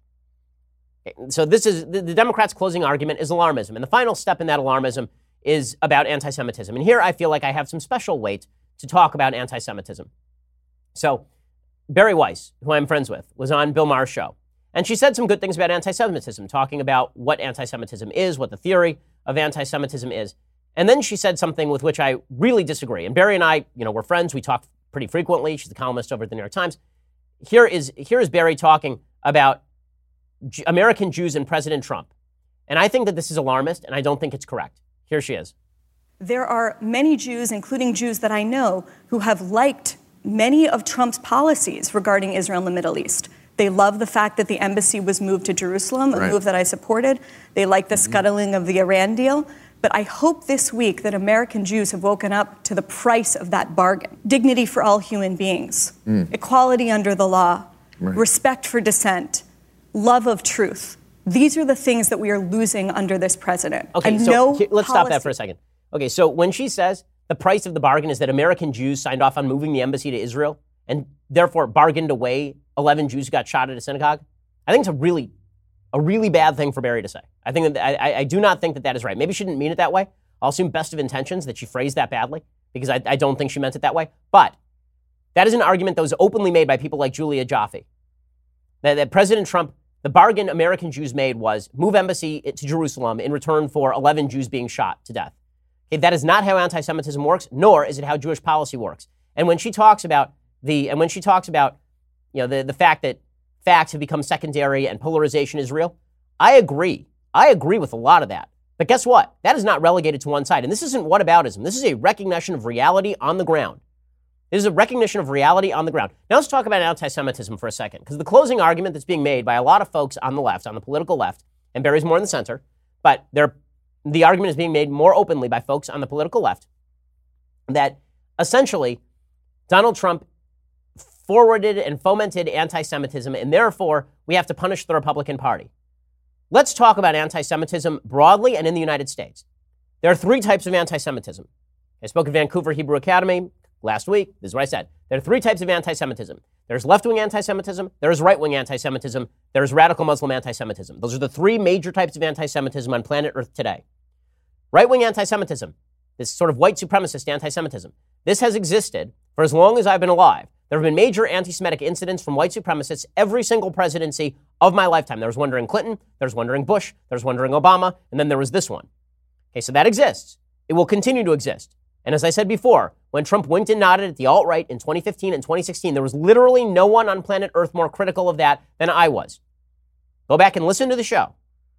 So this is the, the Democrats' closing argument is alarmism. And the final step in that alarmism is about anti-Semitism. And here I feel like I have some special weight to talk about anti-Semitism. So Bari Weiss, who I'm friends with, was on Bill Maher's show. And she said some good things about anti-Semitism, talking about what anti-Semitism is, what the theory of anti-Semitism is. And then she said something with which I really disagree. And Bari and I, you know, we're friends. We talk pretty frequently. She's a columnist over at the New York Times. Here is, here is Bari talking about J- American Jews and President Trump. And I think that this is alarmist, and I don't think it's correct. Here she is.
There are many Jews, including Jews that I know, who have liked many of Trump's policies regarding Israel and the Middle East. They love the fact that the embassy was moved to Jerusalem, a right. move that I supported. They like the mm-hmm. scuttling of the Iran deal. But I hope this week that American Jews have woken up to the price of that bargain. Dignity for all human beings, mm. equality under the law, right. respect for dissent, love of truth. These are the things that we are losing under this president.
Okay,
and
so
no
here, let's
policy.
stop that for a second. Okay, so when she says the price of the bargain is that American Jews signed off on moving the embassy to Israel and therefore bargained away eleven Jews who got shot at a synagogue, I think it's a really, a really bad thing for Bari to say. I think that I, I do not think that that is right. Maybe she didn't mean it that way. I'll assume best of intentions that she phrased that badly because I, I don't think she meant it that way. But that is an argument that was openly made by people like Julia Jaffe. That, that President Trump, the bargain American Jews made was move embassy to Jerusalem in return for eleven Jews being shot to death. Okay, that is not how anti-Semitism works, nor is it how Jewish policy works. And when she talks about the and when she talks about you know the, the fact that facts have become secondary and polarization is real, I agree. I agree with a lot of that. But guess what? That is not relegated to one side. And this isn't whataboutism. This is a recognition of reality on the ground. This is a recognition of reality on the ground. Now let's talk about anti-Semitism for a second, because the closing argument that's being made by a lot of folks on the left, on the political left, and Bari's more in the center, but they're, the argument is being made more openly by folks on the political left, that essentially Donald Trump forwarded and fomented anti-Semitism, and therefore we have to punish the Republican Party. Let's talk about anti-Semitism broadly and in the United States. There are three types of anti-Semitism. I spoke at Vancouver Hebrew Academy last week. This is what I said. There are three types of anti-Semitism. There's left-wing anti-Semitism, there's right-wing anti-Semitism, there's radical Muslim anti-Semitism. Those are the three major types of anti-Semitism on planet Earth today. Right-wing anti-Semitism, this sort of white supremacist anti-Semitism, this has existed for as long as I've been alive. There have been major anti-Semitic incidents from white supremacists every single presidency of my lifetime. There was one during Clinton, there was one during Bush, there was one during Obama, and then there was this one. Okay, so that exists. It will continue to exist. And as I said before, when Trump winked and nodded at the alt-right in twenty fifteen and twenty sixteen, there was literally no one on planet Earth more critical of that than I was. Go back and listen to the show.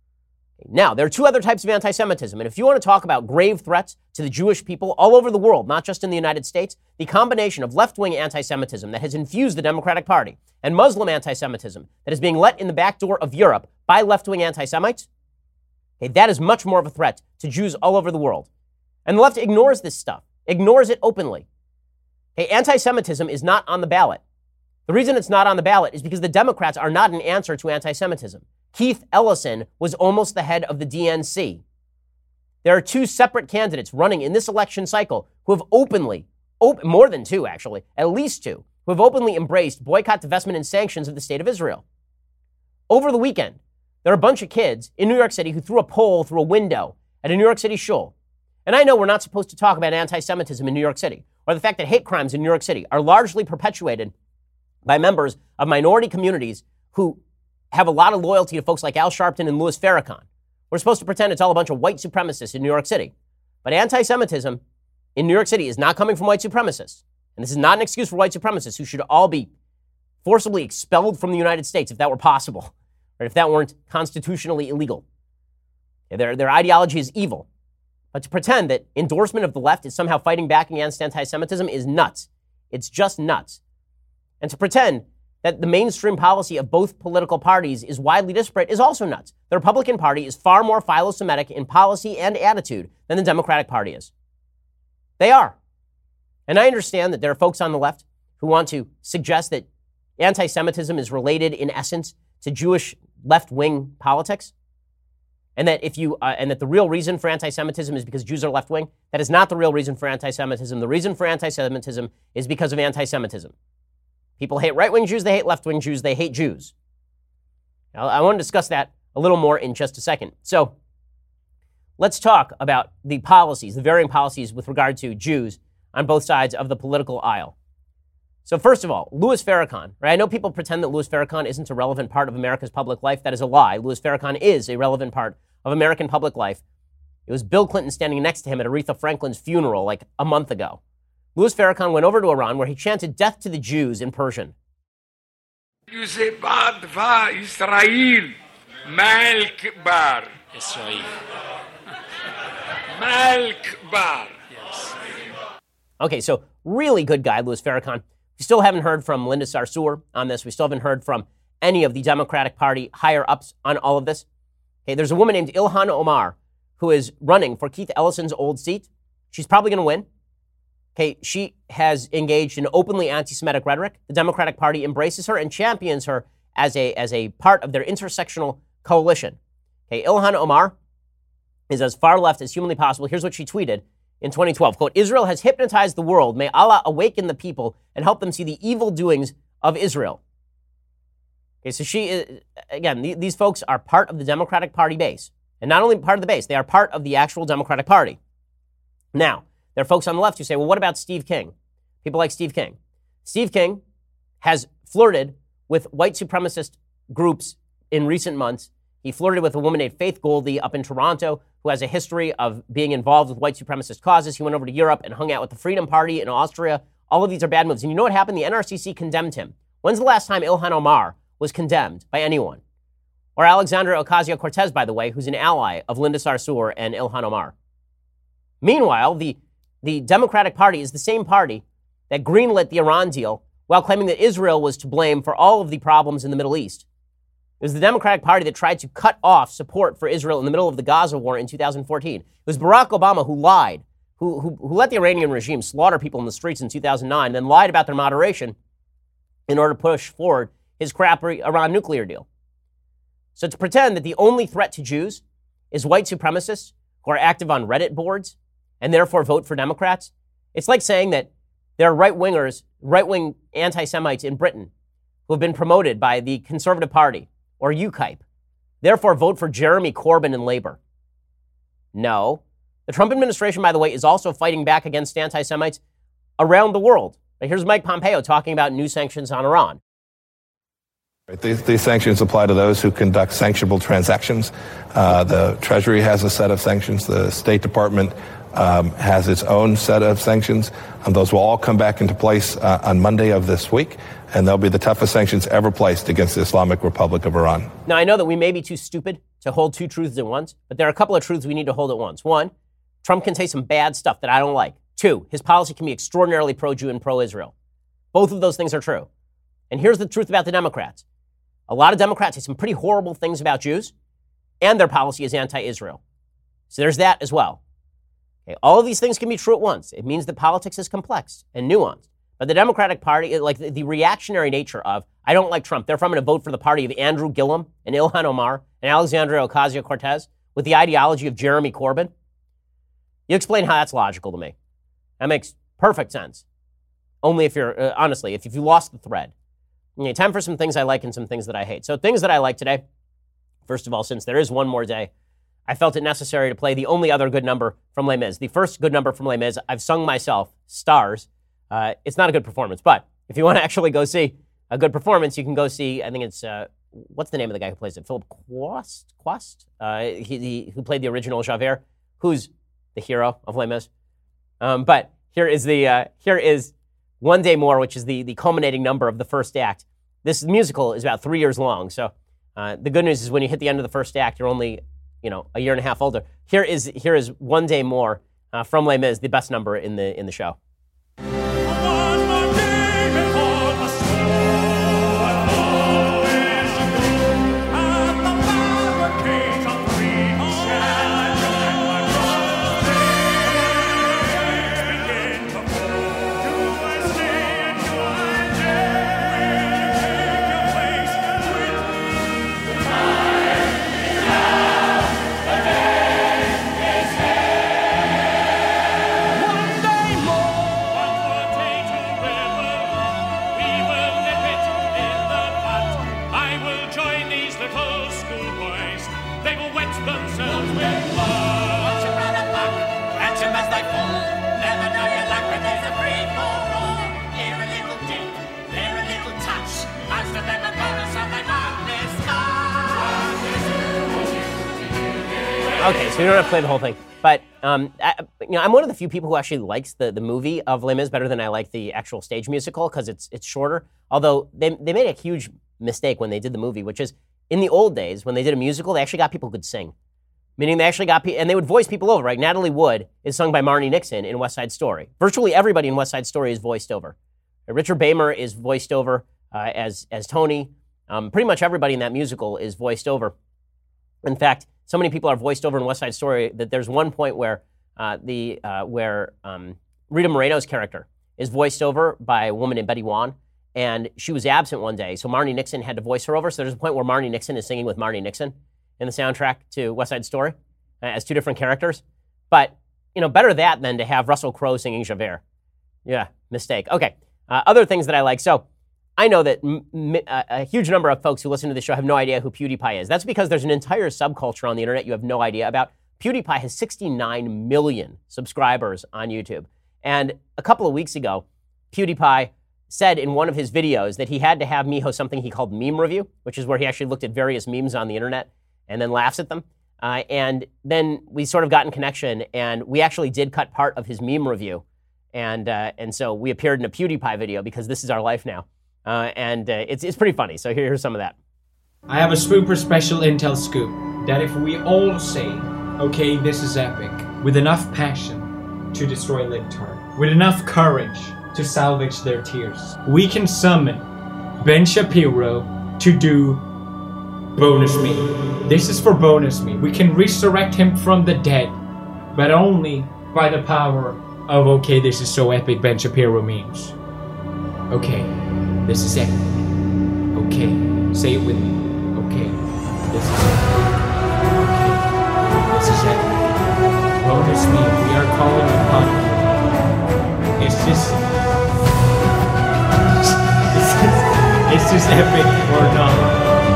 Now, there are two other types of anti-Semitism, and if you want to talk about grave threats to the Jewish people all over the world, not just in the United States, the combination of left-wing anti-Semitism that has infused the Democratic Party and Muslim anti-Semitism that is being let in the back door of Europe by left-wing anti-Semites, okay, that is much more of a threat to Jews all over the world. And the left ignores this stuff, ignores it openly. Okay, anti-Semitism is not on the ballot. The reason it's not on the ballot is because the Democrats are not an answer to anti-Semitism. Keith Ellison was almost the head of the D N C. There are two separate candidates running in this election cycle who have openly, op- more than two actually, at least two, who have openly embraced boycott, divestment, and sanctions of the state of Israel. Over the weekend, there are a bunch of kids in New York City who threw a pole through a window at a New York City shul. And I know we're not supposed to talk about anti-Semitism in New York City, or the fact that hate crimes in New York City are largely perpetuated by members of minority communities who have a lot of loyalty to folks like Al Sharpton and Louis Farrakhan. We're supposed to pretend it's all a bunch of white supremacists in New York City. But anti-Semitism in New York City is not coming from white supremacists. And this is not an excuse for white supremacists who should all be forcibly expelled from the United States if that were possible, or if that weren't constitutionally illegal. Their, their ideology is evil. But to pretend that endorsement of the left is somehow fighting back against anti-Semitism is nuts. It's just nuts. And to pretend that the mainstream policy of both political parties is widely disparate is also nuts. The Republican Party is far more philo-Semitic in policy and attitude than the Democratic Party is. They are. And I understand that there are folks on the left who want to suggest that anti-Semitism is related in essence to Jewish left-wing politics, and that if you uh, and that the real reason for anti-Semitism is because Jews are left-wing. That is not the real reason for anti-Semitism. The reason for anti-Semitism is because of anti-Semitism. People hate right-wing Jews, they hate left-wing Jews, they hate Jews. Now, I want to discuss that a little more in just a second. So let's talk about the policies, the varying policies with regard to Jews on both sides of the political aisle. So first of all, Louis Farrakhan, right? I know people pretend that Louis Farrakhan isn't a relevant part of America's public life. That is a lie. Louis Farrakhan is a relevant part of American public life. It was Bill Clinton standing next to him at Aretha Franklin's funeral like a month ago. Louis Farrakhan went over to Iran where he chanted death to the Jews in Persian.
You say Bad va Israel, Malk bar. Israel. Malk bar. Yes.
Okay, so really good guy, Louis Farrakhan. We still haven't heard from Linda Sarsour on this. We still haven't heard from any of the Democratic Party higher-ups on all of this. Okay, there's a woman named Ilhan Omar who is running for Keith Ellison's old seat. She's probably going to win. Okay, she has engaged in openly anti-Semitic rhetoric. The Democratic Party embraces her and champions her as a, as a part of their intersectional coalition. Okay, Ilhan Omar is as far left as humanly possible. Here's what she tweeted in twenty twelve, quote, Israel has hypnotized the world. May Allah awaken the people and help them see the evil doings of Israel. Okay, so she is, again, th- these folks are part of the Democratic Party base. And not only part of the base, they are part of the actual Democratic Party. Now, there are folks on the left who say, well, what about Steve King? People like Steve King. Steve King has flirted with white supremacist groups in recent months. He flirted with a woman named Faith Goldy up in Toronto, who has a history of being involved with white supremacist causes. He went over to Europe and hung out with the Freedom Party in Austria. All of these are bad moves. And you know what happened? The N R C C condemned him. When's the last time Ilhan Omar was condemned by anyone? Or Alexandria Ocasio-Cortez, by the way, who's an ally of Linda Sarsour and Ilhan Omar. Meanwhile, the, the Democratic Party is the same party that greenlit the Iran deal while claiming that Israel was to blame for all of the problems in the Middle East. It was the Democratic Party that tried to cut off support for Israel in the middle of the Gaza war in two thousand fourteen. It was Barack Obama who lied, who, who, who let the Iranian regime slaughter people in the streets in two thousand nine, and then lied about their moderation in order to push forward his crappy Iran nuclear deal. So to pretend that the only threat to Jews is white supremacists who are active on Reddit boards and therefore vote for Democrats, it's like saying that there are right-wingers, right-wing anti-Semites in Britain who have been promoted by the Conservative Party or UKIP, therefore vote for Jeremy Corbyn and Labor. No. The Trump administration, by the way, is also fighting back against anti-Semites around the world. Here's Mike Pompeo talking about new sanctions on Iran.
These, these sanctions apply to those who conduct sanctionable transactions. Uh, the Treasury has a set of sanctions. The State Department um, has its own set of sanctions. And those will all come back into place uh, on Monday of this week. And they'll be the toughest sanctions ever placed against the Islamic Republic of Iran.
Now, I know that we may be too stupid to hold two truths at once, but there are a couple of truths we need to hold at once. One, Trump can say some bad stuff that I don't like. Two, his policy can be extraordinarily pro-Jew and pro-Israel. Both of those things are true. And here's the truth about the Democrats. A lot of Democrats say some pretty horrible things about Jews, and their policy is anti-Israel. So there's that as well. Okay, all of these things can be true at once. It means that politics is complex and nuanced. But the Democratic Party, like the, the reactionary nature of, I don't like Trump, therefore I'm going to vote for the party of Andrew Gillum and Ilhan Omar and Alexandria Ocasio-Cortez with the ideology of Jeremy Corbyn. You explain how that's logical to me. That makes perfect sense. Only if you're, uh, honestly, if, if you lost the thread. Okay, time for some things I like and some things that I hate. So things that I like today, first of all, since there is one more day, I felt it necessary to play the only other good number from Les Mis. The first good number from Les Mis, I've sung myself, Stars. Uh, it's not a good performance, but if you want to actually go see a good performance, you can go see, I think it's, uh, what's the name of the guy who plays it? Philip Quast? Quast? Uh, he, he, who played the original Javert, who's the hero of Les Mis. Um, but here is the, uh, here is One Day More, which is the, the culminating number of the first act. This musical is about three years long, so uh, the good news is when you hit the end of the first act, you're only, you know, a year and a half older. Here is here is One Day More uh, from Les Mis, the best number in the in the show. Okay, so you don't have to play the whole thing. But um, I, you know, I'm one of the few people who actually likes the, the movie of Les Mis better than I like the actual stage musical because it's it's shorter. Although they they made a huge mistake when they did the movie, which is in the old days when they did a musical, they actually got people who could sing. Meaning they actually got people, and they would voice people over, right? Natalie Wood is sung by Marnie Nixon in West Side Story. Virtually everybody in West Side Story is voiced over. Richard Beymer is voiced over uh, as, as Tony. Um, pretty much everybody in that musical is voiced over. In fact, so many people are voiced over in West Side Story that there's one point where uh, the uh, where um, Rita Moreno's character is voiced over by a woman named Betty Wan, and she was absent one day, so Marnie Nixon had to voice her over. So there's a point where Marnie Nixon is singing with Marnie Nixon in the soundtrack to West Side Story uh, as two different characters. But, you know, better that than to have Russell Crowe singing Javert. Yeah, mistake. Okay, uh, other things that I like. So I know that m- m- a huge number of folks who listen to this show have no idea who PewDiePie is. That's because there's an entire subculture on the internet you have no idea about. PewDiePie has sixty-nine million subscribers on YouTube. And a couple of weeks ago, PewDiePie said in one of his videos that he had to have me host something he called Meme Review, which is where he actually looked at various memes on the internet and then laughs at them. Uh, and then we sort of got in connection, and we actually did cut part of his meme review. And uh, and so we appeared in a PewDiePie video because this is our life now. Uh, and uh, it's it's pretty funny. So here, here's some of that.
I have a super special intel scoop that if we all say, okay, this is epic, with enough passion to destroy Libtard, with enough courage to salvage their tears, we can summon Ben Shapiro to do Bonus Me. This is for Bonus Me. We can resurrect him from the dead, but only by the power of, okay, this is so epic, Ben Shapiro memes. Okay, this is epic. Okay, say it with me. Okay, this is epic. Okay, this is epic. Bonus Me, we are calling upon you. It's just... It's just, it's just epic or not.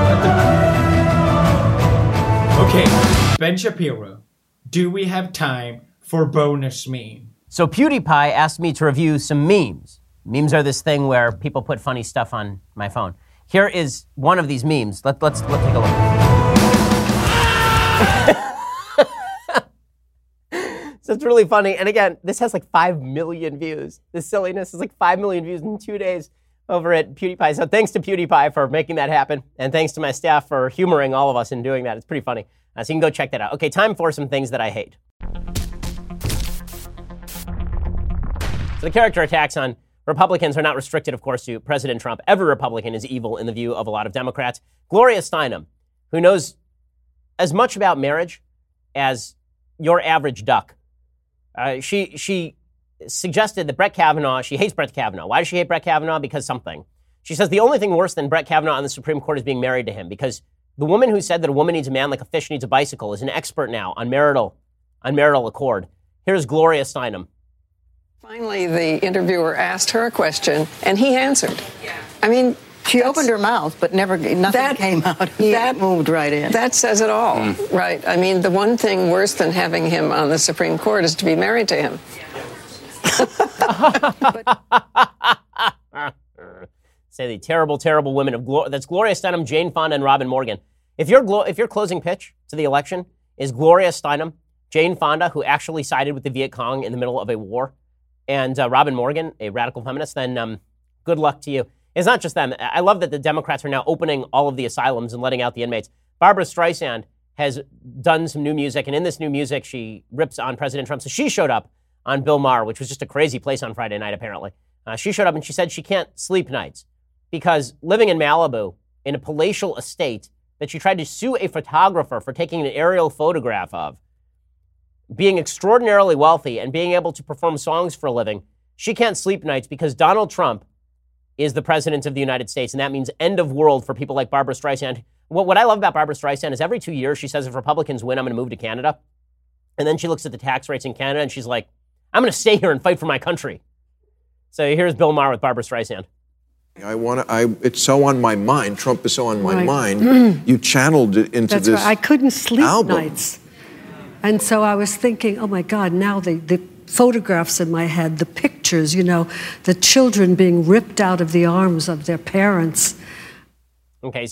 Okay, Ben Shapiro, do we have time for Bonus Meme?
So PewDiePie asked me to review some memes. Memes are this thing where people put funny stuff on my phone. Here is one of these memes. Let, let's, let's take a look. So it's really funny. And again, this has like five million views. This silliness is like five million views in two days over at PewDiePie. So thanks to PewDiePie for making that happen. And thanks to my staff for humoring all of us in doing that. It's pretty funny. Uh, so you can go check that out. Okay, time for some things that I hate. So the character attacks on Republicans are not restricted, of course, to President Trump. Every Republican is evil in the view of a lot of Democrats. Gloria Steinem, who knows as much about marriage as your average duck, uh, she she suggested that Brett Kavanaugh, she hates Brett Kavanaugh. Why does she hate Brett Kavanaugh? Because something. She says the only thing worse than Brett Kavanaugh on the Supreme Court is being married to him, because the woman who said that a woman needs a man like a fish needs a bicycle is an expert now on marital, on marital accord. Here's Gloria Steinem.
Finally, the interviewer asked her a question, and he answered. I mean,
she opened her mouth, but never nothing that, came out. He that moved right in.
That says it all, mm. right? I mean, the one thing worse than having him on the Supreme Court is to be married to him.
Say the terrible, terrible women of Gloria. That's Gloria Steinem, Jane Fonda, and Robin Morgan. If your Glo- if your closing pitch to the election is Gloria Steinem, Jane Fonda, who actually sided with the Viet Cong in the middle of a war, and uh, Robin Morgan, a radical feminist, then um, good luck to you. It's not just them. I love that the Democrats are now opening all of the asylums and letting out the inmates. Barbra Streisand has done some new music, and in this new music, she rips on President Trump. So she showed up on Bill Maher, which was just a crazy place on Friday night, apparently. Uh, she showed up and she said she can't sleep nights because living in Malibu in a palatial estate that she tried to sue a photographer for taking an aerial photograph of, being extraordinarily wealthy and being able to perform songs for a living, she can't sleep nights because Donald Trump is the president of the United States, and that means end of world for people like Barbra Streisand. What, what I love about Barbra Streisand is every two years she says, if Republicans win, I'm going to move to Canada. And then she looks at the tax rates in Canada and she's like, I'm going to stay here and fight for my country. So here's Bill Maher with Barbra Streisand.
I want to. I. It's so on my mind. Trump is so on my
right.
mind.
Mm.
You channeled it into
That's
this.
Right. I couldn't sleep
album.
nights, and so I was thinking, oh my God! Now the the photographs in my head, the pictures, you know, the children being ripped out of the arms of their parents.
Okay, so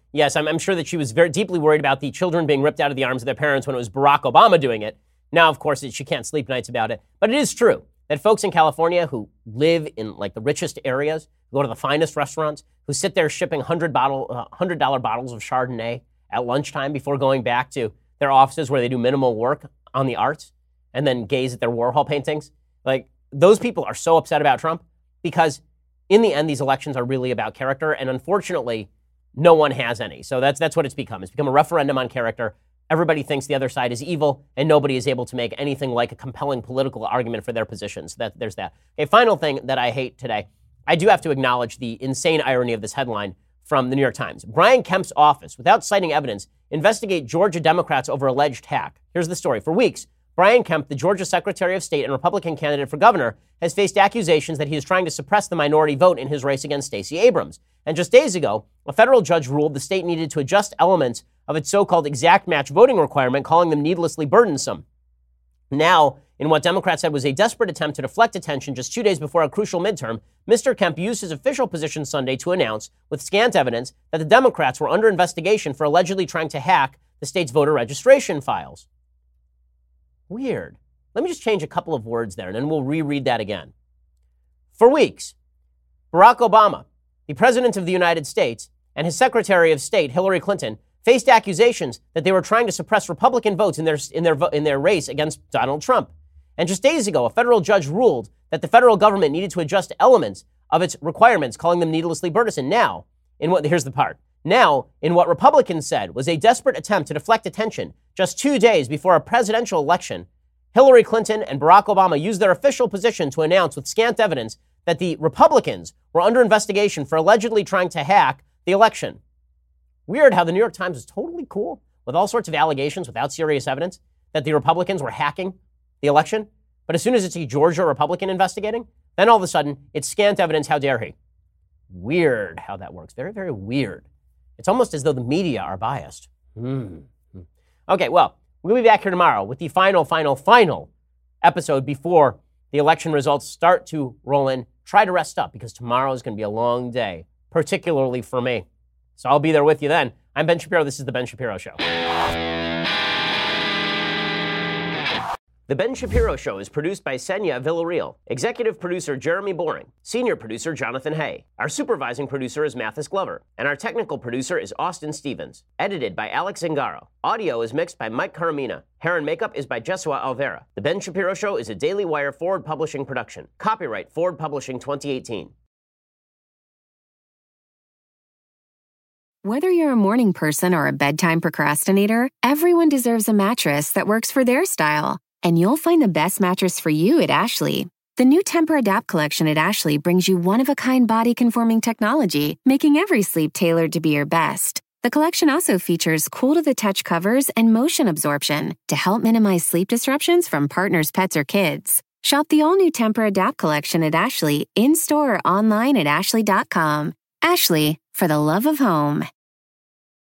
Yes, I'm, I'm sure that she was very deeply worried about the children being ripped out of the arms of their parents when it was Barack Obama doing it. Now, of course, she can't sleep nights about it. But it is true that folks in California who live in like the richest areas, who go to the finest restaurants, who sit there shipping one hundred bottle, uh, one hundred dollar bottles of Chardonnay at lunchtime before going back to their offices where they do minimal work on the arts and then gaze at their Warhol paintings. Like, those people are so upset about Trump because in the end, these elections are really about character. And unfortunately, no one has any. So that's that's what it's become. It's become a referendum on character. Everybody thinks the other side is evil, and nobody is able to make anything like a compelling political argument for their positions. That there's that. A final thing that I hate today, I do have to acknowledge the insane irony of this headline from the New York Times. Brian Kemp's office, without citing evidence, investigate Georgia Democrats over alleged hack. Here's the story. For weeks, Brian Kemp, the Georgia Secretary of State and Republican candidate for governor, has faced accusations that he is trying to suppress the minority vote in his race against Stacey Abrams. And just days ago, a federal judge ruled the state needed to adjust elements of its so-called exact match voting requirement, calling them needlessly burdensome. Now, in what Democrats said was a desperate attempt to deflect attention just two days before a crucial midterm, Mister Kemp used his official position Sunday to announce, with scant evidence, that the Democrats were under investigation for allegedly trying to hack the state's voter registration files. Weird. Let me just change a couple of words there, and then we'll reread that again. For weeks, Barack Obama, the President of the United States, and his Secretary of State, Hillary Clinton, faced accusations that they were trying to suppress Republican votes in their, in their, in their race against Donald Trump. And just days ago, a federal judge ruled that the federal government needed to adjust elements of its requirements, calling them needlessly burdensome. Now, in what, here's the part. Now, in what Republicans said was a desperate attempt to deflect attention, just two days before a presidential election, Hillary Clinton and Barack Obama used their official position to announce with scant evidence that the Republicans were under investigation for allegedly trying to hack the election. Weird how the New York Times is totally cool with all sorts of allegations without serious evidence that the Republicans were hacking the election. But as soon as it's a Georgia Republican investigating, then all of a sudden it's scant evidence. How dare he? Weird how that works. Very, very weird. It's almost as though the media are biased. Hmm. Okay, well, we'll be back here tomorrow with the final, final, final episode before the election results start to roll in. Try to rest up because tomorrow is going to be a long day, particularly for me. So I'll be there with you then. I'm Ben Shapiro. This is The Ben Shapiro Show. The Ben Shapiro Show is produced by Senya Villarreal, executive producer Jeremy Boring, senior producer Jonathan Hay. Our supervising producer is Mathis Glover, and our technical producer is Austin Stevens. Edited by Alex Zingaro. Audio is mixed by Mike Caramina. Hair and makeup is by Jesua Alvera. The Ben Shapiro Show is a Daily Wire Forward Publishing production. Copyright Forward Publishing twenty eighteen.
Whether you're a morning person or a bedtime procrastinator, everyone deserves a mattress that works for their style. And you'll find the best mattress for you at Ashley. The new Tempur-Adapt collection at Ashley brings you one-of-a-kind body-conforming technology, making every sleep tailored to be your best. The collection also features cool-to-the-touch covers and motion absorption to help minimize sleep disruptions from partners, pets, or kids. Shop the all-new Tempur-Adapt collection at Ashley, in-store or online at ashley dot com. Ashley, for the love of home.